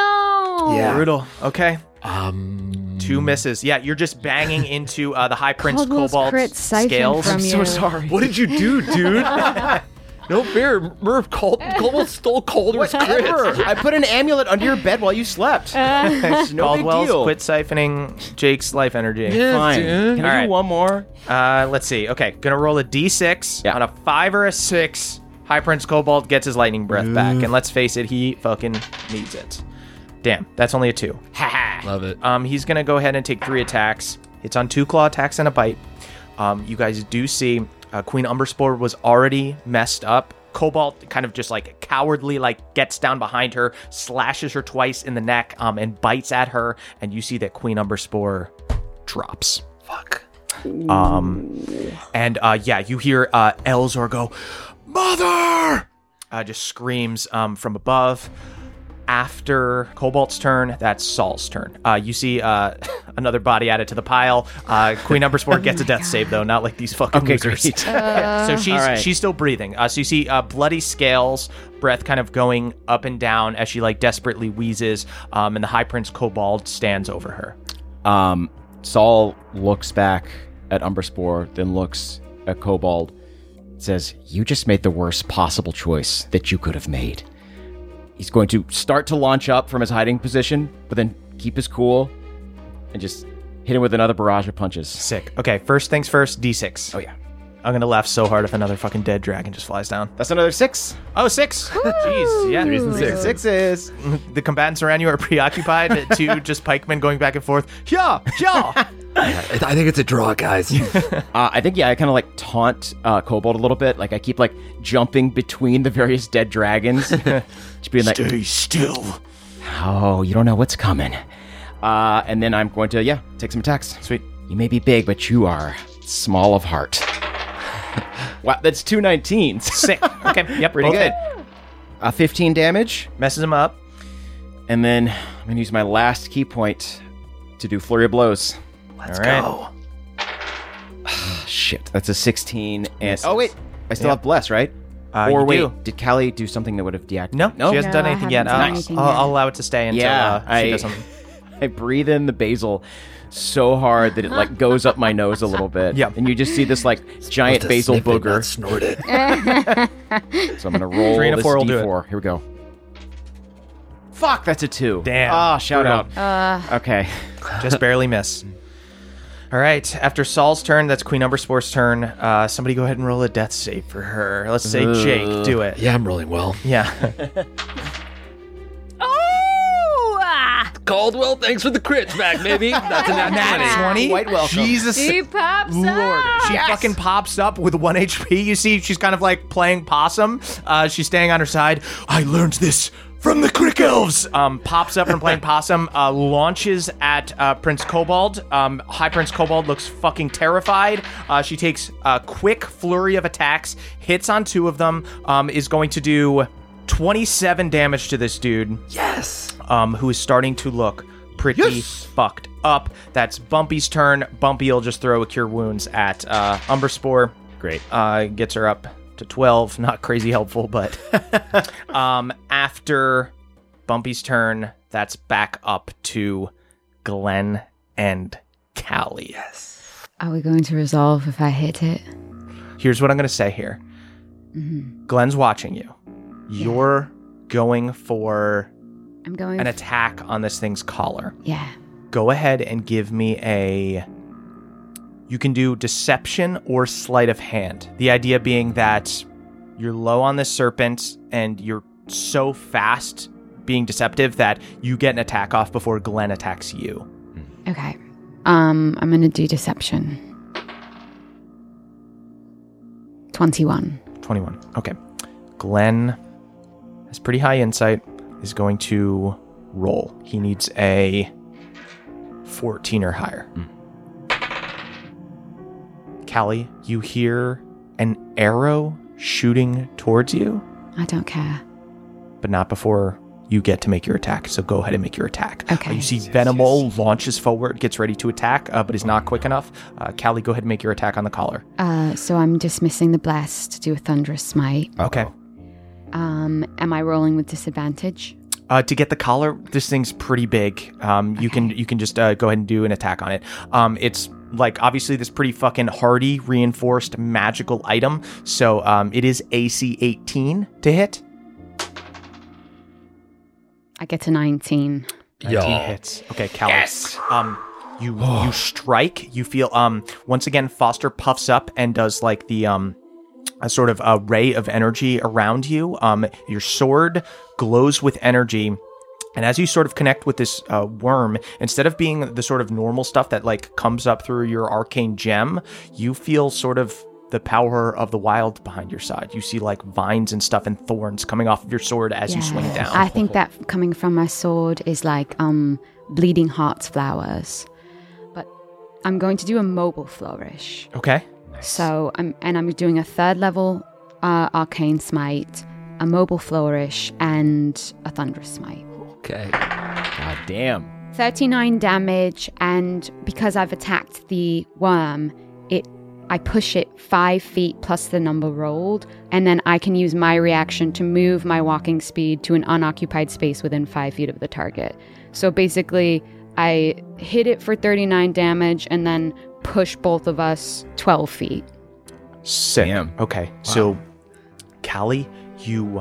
Yeah. Brutal. Okay. Um, Two misses. Yeah, you're just banging into uh, the High Prince Caldwell's Cobalt crit siphoned scales. from I'm you. so sorry. what did you do, dude? No fair. Murph called, Cobalt stole Calder's Whatever. crit. I put an amulet under your bed while you slept. It's no big Caldwell's deal. quit siphoning Jake's life energy. Fine. dude. Can I All do right. one more? Uh, let's see. Okay, gonna roll a d six. Yeah. On a five or a six, High Prince Cobalt gets his lightning breath back. And let's face it, he fucking needs it. Damn, that's only a two. Ha ha. Love it. Um, he's gonna go ahead and take three attacks. Hits on two claw attacks and a bite. Um, you guys do see uh, Queen Umberspore was already messed up. Cobalt kind of just like cowardly, like gets down behind her, slashes her twice in the neck, um, and bites at her. And you see that Queen Umberspore drops. Fuck. Um, and uh, yeah, you hear uh, Elzor go, "Mother!" Uh, just screams um, from above. After Cobalt's turn, that's Saul's turn. Uh, you see uh, another body added to the pile. Uh, Queen Umberspore gets a death save, though, not like these fucking Okay, losers. great. so she's All right. she's still breathing. Uh, so you see uh, bloody scales, breath kind of going up and down as she like desperately wheezes, um, and the High Prince Cobalt stands over her. Um, Saul looks back at Umberspore, then looks at Cobalt, says, "You just made the worst possible choice that you could have made." He's going to start to launch up from his hiding position, but then keep his cool and just hit him with another barrage of punches. Sick. Okay, first things first, d six. Oh, yeah. I'm gonna laugh so hard if another fucking dead dragon just flies down. That's another six. Oh, six. Jeez, yeah. Threes and sixes. Sixes. The combatants around you are preoccupied to just pikemen going back and forth. Yeah, yeah. I I think it's a draw, guys. Uh, I think, yeah, I kind of like taunt uh, Cobalt a little bit. Like I keep like jumping between the various dead dragons. Just being like, Stay still. oh, you don't know what's coming. Uh, and then I'm going to, yeah, take some attacks. Sweet. You may be big, but you are small of heart. Wow, that's two nineteens. Sick. Okay. Yep. Pretty both good. hit. Uh, fifteen damage. Messes him up. And then I'm going to use my last key point to do Flurry of Blows. Let's All right. go. Shit, that's a sixteen. And Misses. oh wait, I still Yeah. have Bless, right? Uh, or you wait, do. did Callie do something that would have deactivated? No, no. she hasn't No, done I anything yet. haven't Uh, done anything I'll, yet. I'll allow it to stay until Yeah, uh, she I- does something. I breathe in the basil so hard that it like goes up my nose a little bit. Yeah. And you just see this like giant Supposed to basil sniff it, not booger. snort it. So I'm gonna roll Three and a this four will D do it. four. Here we go. Fuck, that's a two. Damn. Ah, shout Brutal. out. Okay. Just barely miss. All right. After Saul's turn, that's Queen Umberspore's turn. Uh, somebody go ahead and roll a death save for her. Let's say Jake. Do it. Yeah, I'm rolling well. Yeah. Oh! ah! Caldwell, thanks for the crits back, baby. That's a nat Nat twenty. Quite welcome. Jesus. She pops Lord, up! she fucking pops up with one H P. You see, she's kind of like playing possum. Uh, she's staying on her side. I learned this from the Crick Elves. Um, pops up from playing possum. Uh, launches at uh, Prince Cobalt. Um, High Prince Cobalt looks fucking terrified. Uh, she takes a quick flurry of attacks, hits on two of them. Um, is going to do twenty-seven damage to this dude. Yes. Um, who is starting to look pretty fucked up. That's Bumpy's turn. Bumpy will just throw a Cure Wounds at uh, Umberspore. Great. Uh, gets her up to twelve. Not crazy helpful, but um, after Bumpy's turn, that's back up to Glenn and Callie. Yes. Are we going to resolve if I hit it? Here's what I'm going to say here. Glenn's watching you. You're going for I'm going. an f- attack on this thing's collar. yeah. Go ahead and give me a... You can do deception or sleight of hand. The idea being that you're low on this serpent and you're so fast being deceptive that you get an attack off before Glenn attacks you. Okay. Um, I'm gonna do deception. Twenty-one. twenty-one. Okay. Glenn has pretty high insight, is going to roll. He needs a fourteen or higher. Callie, you hear an arrow shooting towards you, I don't care. but not before you get to make your attack. So go ahead and make your attack. Okay. Uh, you see Venomal launches forward, gets ready to attack, uh, but is not quick enough. Uh, Callie, go ahead and make your attack on the collar. Uh, so I'm dismissing the bless to do a thunderous smite. Okay. Um, am I rolling with disadvantage? Uh, to get the collar, this thing's pretty big. Um, you can you can just uh, go ahead and do an attack on it. Um, it's like obviously this pretty fucking hardy, reinforced, magical item. So um, it is A C eighteen to hit. I get to nineteen. nineteen Yo. hits. Okay, Callie. Yes. Um, you you strike. You feel um once again Foster puffs up and does like the um. a sort of a ray of energy around you. Um, your sword glows with energy. And as you sort of connect with this uh, worm, instead of being the sort of normal stuff that like comes up through your arcane gem, you feel sort of the power of the wild behind your side. You see like vines and stuff and thorns coming off of your sword as you swing down. I think that coming from my sword is like um, bleeding heart's flowers. But I'm going to do a mobile flourish. Okay. So I'm and I'm doing a third level uh, arcane smite, a mobile flourish, and a thunderous smite. Okay. God damn. thirty-nine damage, and because I've attacked the worm, it I push it five feet plus the number rolled, and then I can use my reaction to move my walking speed to an unoccupied space within five feet of the target. So basically, I hit it for thirty-nine damage, and then push both of us twelve feet. Sick. Damn. Okay, wow. So Callie, you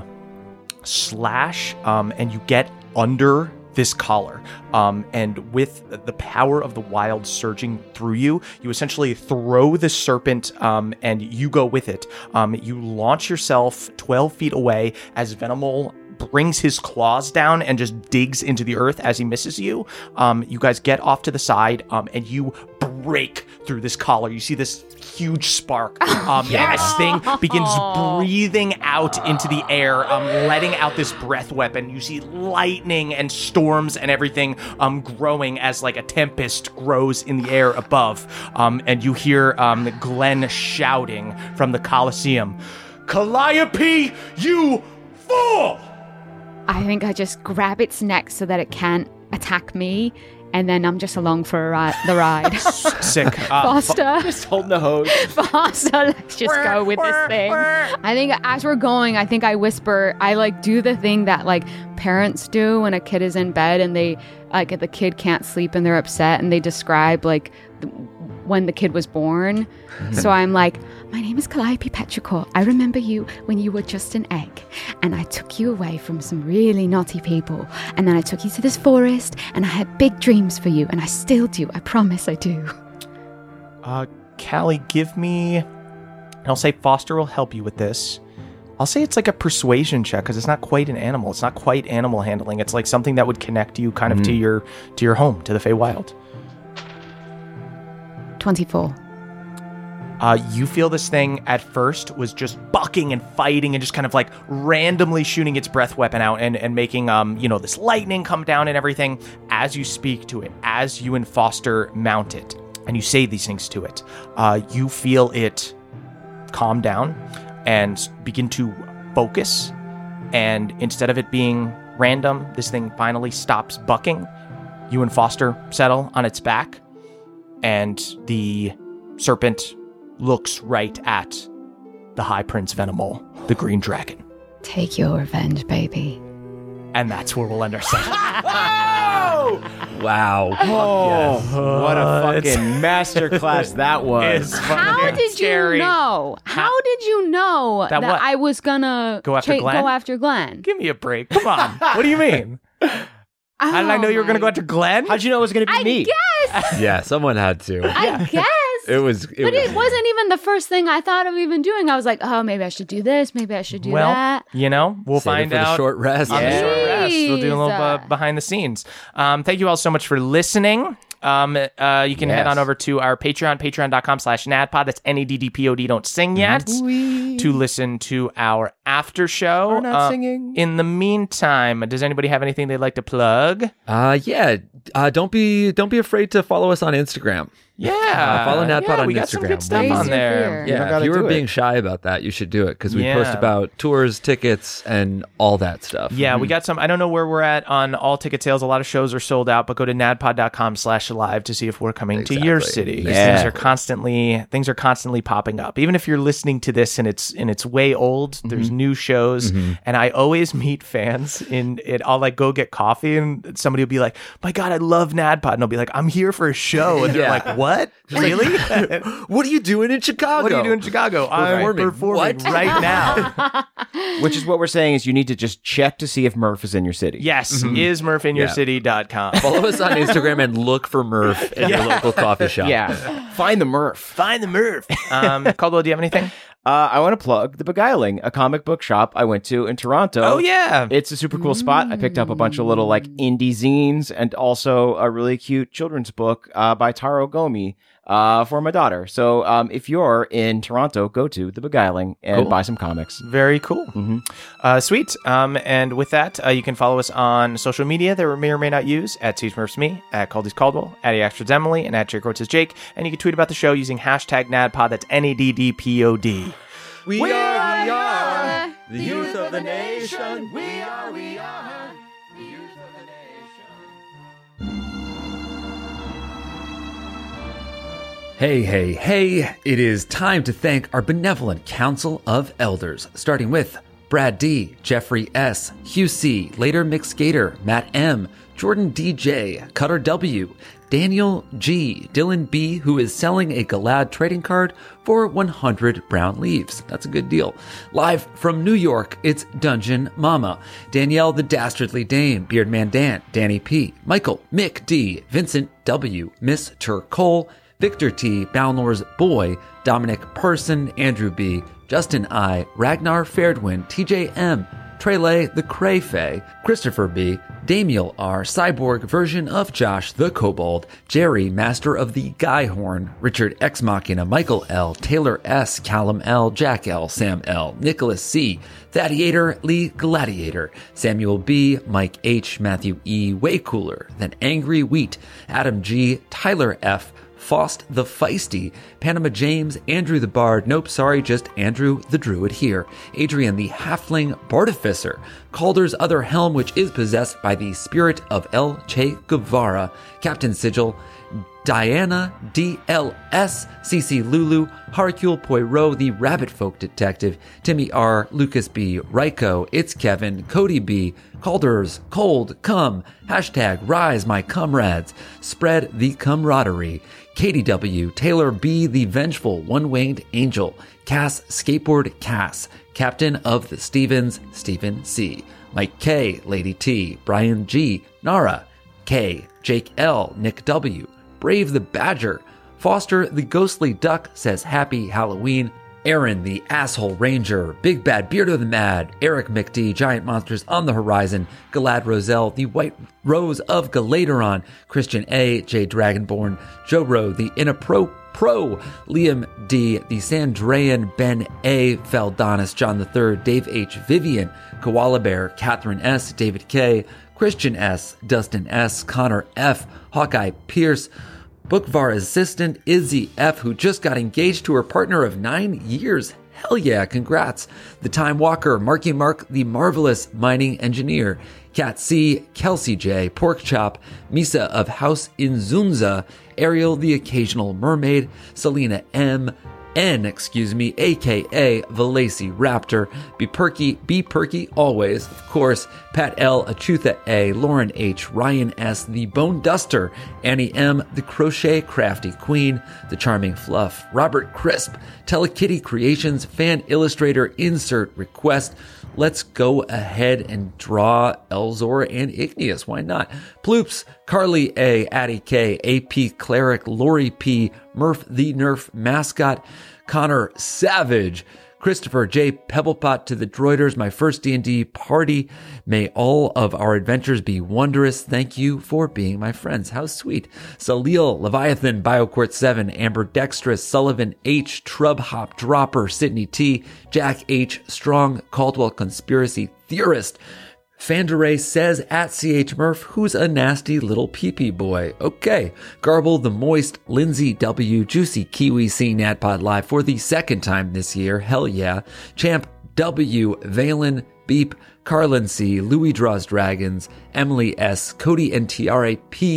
slash um, and you get under this collar. Um, and with the power of the wild surging through you, you essentially throw the serpent um, and you go with it. Um, you launch yourself twelve feet away as Venomol brings his claws down and just digs into the earth as he misses you. Um, you guys get off to the side um, and you break through this collar. You see this huge spark. Um, yeah. And this thing begins breathing out into the air, um, letting out this breath weapon. You see lightning and storms and everything um, growing as like a tempest grows in the air above. Um, and you hear um, Glenn shouting from the Colosseum, "Calliope, you fool!" I think I just grab its neck so that it can't attack me, and then I'm just along for a ri- the ride. Sick. Uh, Foster. Just holding the hose. Foster, let's just go with this thing. I think as we're going, I think I whisper, I like do the thing that like parents do when a kid is in bed and they like the kid can't sleep and they're upset and they describe like the, when the kid was born. So I'm like, my name is Calliope Petrichor. I remember you when you were just an egg, and I took you away from some really naughty people, and then I took you to this forest, and I had big dreams for you, and I still do. I promise I do. Uh, Callie, give me... I'll say Foster will help you with this. I'll say it's like a persuasion check, because it's not quite an animal. It's not quite animal handling. It's like something that would connect you kind of mm-hmm. to your to your home, to the Feywild. twenty-four. Uh, you feel this thing at first was just bucking and fighting and just kind of like randomly shooting its breath weapon out and, and making, um, you know, this lightning come down and everything. As you speak to it, as you and Foster mount it, and you say these things to it, uh, you feel it calm down and begin to focus. And instead of it being random, this thing finally stops bucking. You and Foster settle on its back, and the serpent looks right at the High Prince Venomol, the Green Dragon. Take your revenge, baby. And that's where we'll end our session. Wow. Oh, what a fucking masterclass that was. How did scary. you know? How did you know That that, what? I was gonna Go after cha- Glenn? go after Glenn? Give me a break. Come on. What do you mean? How did I know you were going to go after Glenn? How'd you know it was going to be I me? guess. Yeah, someone had to. I guess. It was. It But was, it wasn't even the first thing I thought of even doing. I was like, oh, maybe I should do this. Maybe I should do well, that. you know, we'll Save it find for the out short rest. on the Yeah. short rest. We'll do a little uh, Jeez. behind the scenes. Um, thank you all so much for listening. Um, uh, you can head Yes. on over to our Patreon, patreon.com slash nadpod. That's N A D D P O D. Don't sing yet. To listen to our after show. We're not Uh, singing. In the meantime, does anybody have anything they'd like to plug? Uh, yeah. Uh, don't be don't be afraid to follow us on Instagram. Yeah. Uh, follow NADPOD yeah, on we got some Instagram. good stuff Raise on your there. fear. You don't Yeah, if gotta you were do being it. shy about that, you should do it because we Yeah. post about tours, tickets, and all that stuff. Yeah, we got some. I don't know where we're at on all ticket sales. A lot of shows are sold out, but go to nadpod.com slash live to see if we're coming to your Exactly. city. Yeah. Things are constantly things are constantly popping up. Even if you're listening to this and it's and it's way old, there's new shows, Mm-hmm. and I always meet fans in it. I'll like go get coffee, and somebody will be like, "My God, I love NADPOD," and I'll be like, "I'm here for a show," and they're Yeah. like, "What? Really? What are you doing in Chicago? What are you doing in Chicago? I'm Performing. performing What? right now." Which is what we're saying is you need to just check to see if Murph is in your city. Yes, is murph in your city dot com. Follow us on Instagram and look for Murph at your local coffee shop. Yeah. Find the Murph. Find the Murph. Um, Caldwell, do you have anything? Uh, I want to plug The Beguiling, a comic book shop I went to in Toronto. Oh, yeah. It's a super cool spot. I picked up a bunch of little like indie zines and also a really cute children's book uh, by Taro Gomi uh, for my daughter. So um, if you're in Toronto, go to The Beguiling and Cool. buy some comics. Very cool. Uh, sweet. Um, and with that, uh, you can follow us on social media that we may or may not use at SmurfsMe, at Caldy's Caldwell, at Eaxtra's Emily, and at Jake Rhodes' Jake. And you can tweet about the show using hashtag NADPOD. That's N A D D P O D. We, we are, we are the youth of the nation. We are, we are the youth of the nation. Hey, hey, hey, it is time to thank our benevolent Council of Elders, starting with Brad D, Jeffrey S, Hugh C, Later Mix Gator, Matt M, Jordan D J, Cutter W, Daniel G, Dylan B, who is selling a Galad trading card for one hundred brown leaves. That's a good deal. Live from New York, it's Dungeon Mama, Danielle the Dastardly Dame, Beardman Dan, Danny P, Michael, Mick D, Vincent W, Mister Cole, Victor T, Balnor's Boy, Dominic Person, Andrew B, Justin I, Ragnar Fairdwin, T J M, Trele the Crayfay, Christopher B, Damiel R, Cyborg version of Josh the Kobold, Jerry, Master of the Guyhorn, Richard X Machina, Michael L, Taylor S, Callum L, Jack L, Sam L, Nicholas C, Thaddeator, Lee Gladiator, Samuel B, Mike H, Matthew E, Way Cooler Than Angry Wheat, Adam G, Tyler F, Faust the Feisty, Panama James, Andrew the Bard, nope, sorry, just Andrew the Druid here, Adrian the Halfling Bartificer, Calder's Other Helm, which is possessed by the spirit of El Che Guevara, Captain Sigil, Diana D L S, C C Lulu, Hercule Poirot, the Rabbit Folk Detective, Timmy R, Lucas B, Ryko, It's Kevin, Cody B, Calder's Cold Come, hashtag Rise My Comrades, Spread the Camaraderie, Katie W, Taylor B, the Vengeful One-Winged Angel, Cass Skateboard Cass, Captain of the Stevens, Stephen C, Mike K, Lady T, Brian G, Nara, K, Jake L, Nick W, Brave the Badger, Foster the Ghostly Duck says Happy Halloween, Aaron the Asshole Ranger, Big Bad Beardo the Mad, Eric McD, Giant Monsters on the Horizon, Galad Roselle, the White Rose of Galateron, Christian A, J Dragonborn, Joe Rowe, the Innapro Pro, Liam D, the Sandrayan, Ben A, Valdonis, John the Third, Dave H, Vivian, Koala Bear, Catherine S, David K, Christian S, Dustin S, Connor F, Hawkeye Pierce, Bookvar assistant Izzy F, who just got engaged to her partner of nine years. Hell yeah, congrats. The Time Walker, Marky Mark, the Marvelous Mining Engineer, Cat C, Kelsey J, Pork Chop, Misa of House Inzunza, Ariel the Occasional Mermaid, Selena M, N, excuse me, aka Valacy Raptor, Be Perky, Be Perky always, of course, Pat L, Achutha A, Lauren H, Ryan S, The Bone Duster, Annie M, The Crochet Crafty Queen, The Charming Fluff, Robert Crisp, Telekitty Creations, Fan Illustrator, Insert Request. Let's go ahead and draw Elzor and Igneous. Why not? Ploops, Carly A, Addie K, A P Cleric, Lori P, Murph the Nerf Mascot, Connor Savage, Christopher J. Pebblepot to the Droiders, my first D and D party. May all of our adventures be wondrous. Thank you for being my friends. How sweet. Salil, Leviathan, BioQuart seven, Amber Dextrous, Sullivan H, Trub Hop Dropper, Sydney T, Jack H, Strong, Caldwell Conspiracy Theorist, Fanderay says at C H Murph, who's a nasty little pee-pee boy. Okay. Garble the Moist, Lindsay W, Juicy Kiwi seeing NADPOD live for the second time this year. Hell yeah. Champ W, Valen, Beep, Carlin C, Louis Draws Dragons, Emily S, Cody and T R A P,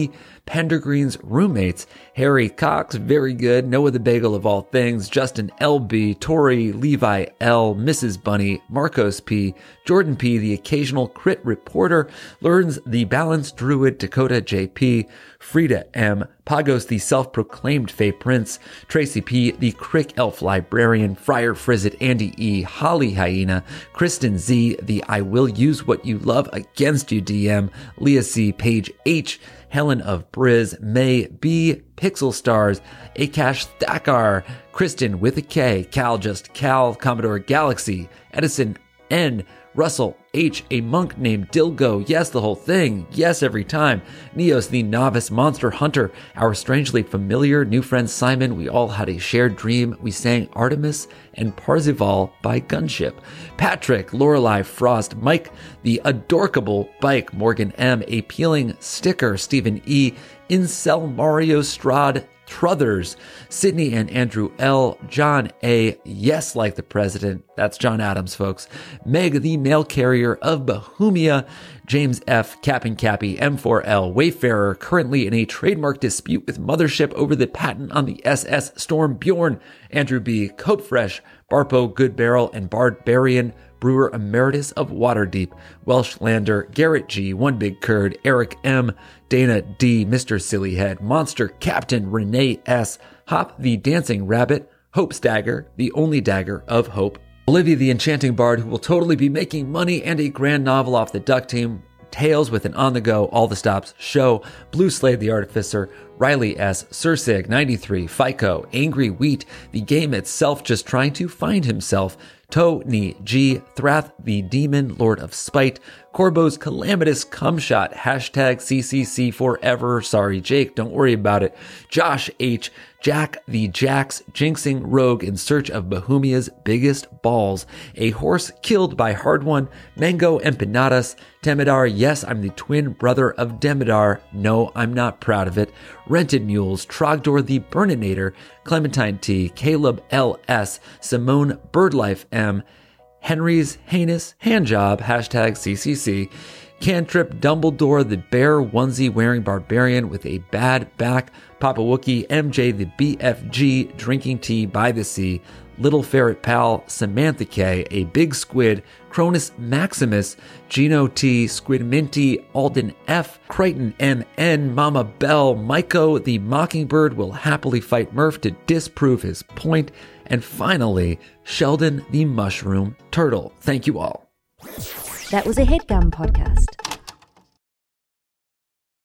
Pendergreen's roommates, Harry Cox, very good, Noah the Bagel of all things, Justin L B, Tori, Levi L, Missus Bunny, Marcos P, Jordan P, the occasional crit reporter, Learns the balanced druid, Dakota J P, Frida M, Pagos the self-proclaimed Fey Prince, Tracy P, the Crick Elf Librarian, Friar Frizzit, Andy E, Holly Hyena, Kristen Z, the I will use what you love against you D M, Leah C, Paige H, Helen of Briz, May B, Pixel Stars, Akash Thakkar, Kristen with a K, Cal Just Cal, Commodore Galaxy, Edison N, Russell H, a monk named Dilgo, yes, the whole thing, yes, every time, Neos, the novice monster hunter, our strangely familiar new friend Simon, we all had a shared dream, we sang Artemis and Parzival by Gunship, Patrick, Lorelei, Frost, Mike, the adorkable Bike, Morgan M, a peeling sticker, Stephen E, Incel Mario Strad, Truthers, Sydney and Andrew L, John A, yes, like the president, that's John Adams, folks, Meg, the mail carrier of Bohemia, James F, Cap'n Cappy, M four L, Wayfarer, currently in a trademark dispute with Mothership over the patent on the S S Storm Bjorn, Andrew B, Cope Fresh, Barpo, Good Barrel, and Barbarian, Brewer Emeritus of Waterdeep, Welshlander, Garrett G, One Big Curd, Eric M, Dana D, Mister Sillyhead, Monster Captain Renee S, Hop the Dancing Rabbit, Hope's Dagger, the only dagger of hope, Olivia the Enchanting Bard, who will totally be making money, and a grand novel off the Duck Team, Tales with an on-the-go, all the stops show, Blue Slade the Artificer, Riley S, Sursig ninety-three, FICO, Angry Wheat, the game itself just trying to find himself, Tony G, Thrath the Demon, Lord of Spite, Corbo's Calamitous Cumshot, hashtag C C C forever, sorry Jake, don't worry about it, Josh H, Jack the Jax, Jinxing Rogue in search of Bohemia's biggest balls, a horse killed by Hard One, Mango Empanadas, Temidar, yes, I'm the twin brother of Demidar, no, I'm not proud of it, Rented Mules, Trogdor the Burninator, Clementine T, Caleb L S, Simone Birdlife M, Henry's Heinous Handjob, hashtag C C C, Cantrip Dumbledore, the bear onesie wearing barbarian with a bad back, Papa Wookie, M J the B F G, drinking tea by the sea, Little Ferret Pal, Samantha K, a big squid, Cronus Maximus, Gino T, Squid Minty, Alden F, Crichton M N, Mama Bell, Myko the Mockingbird will happily fight Murph to disprove his point, and finally, Sheldon the Mushroom Turtle. Thank you all. That was a HeadGum podcast.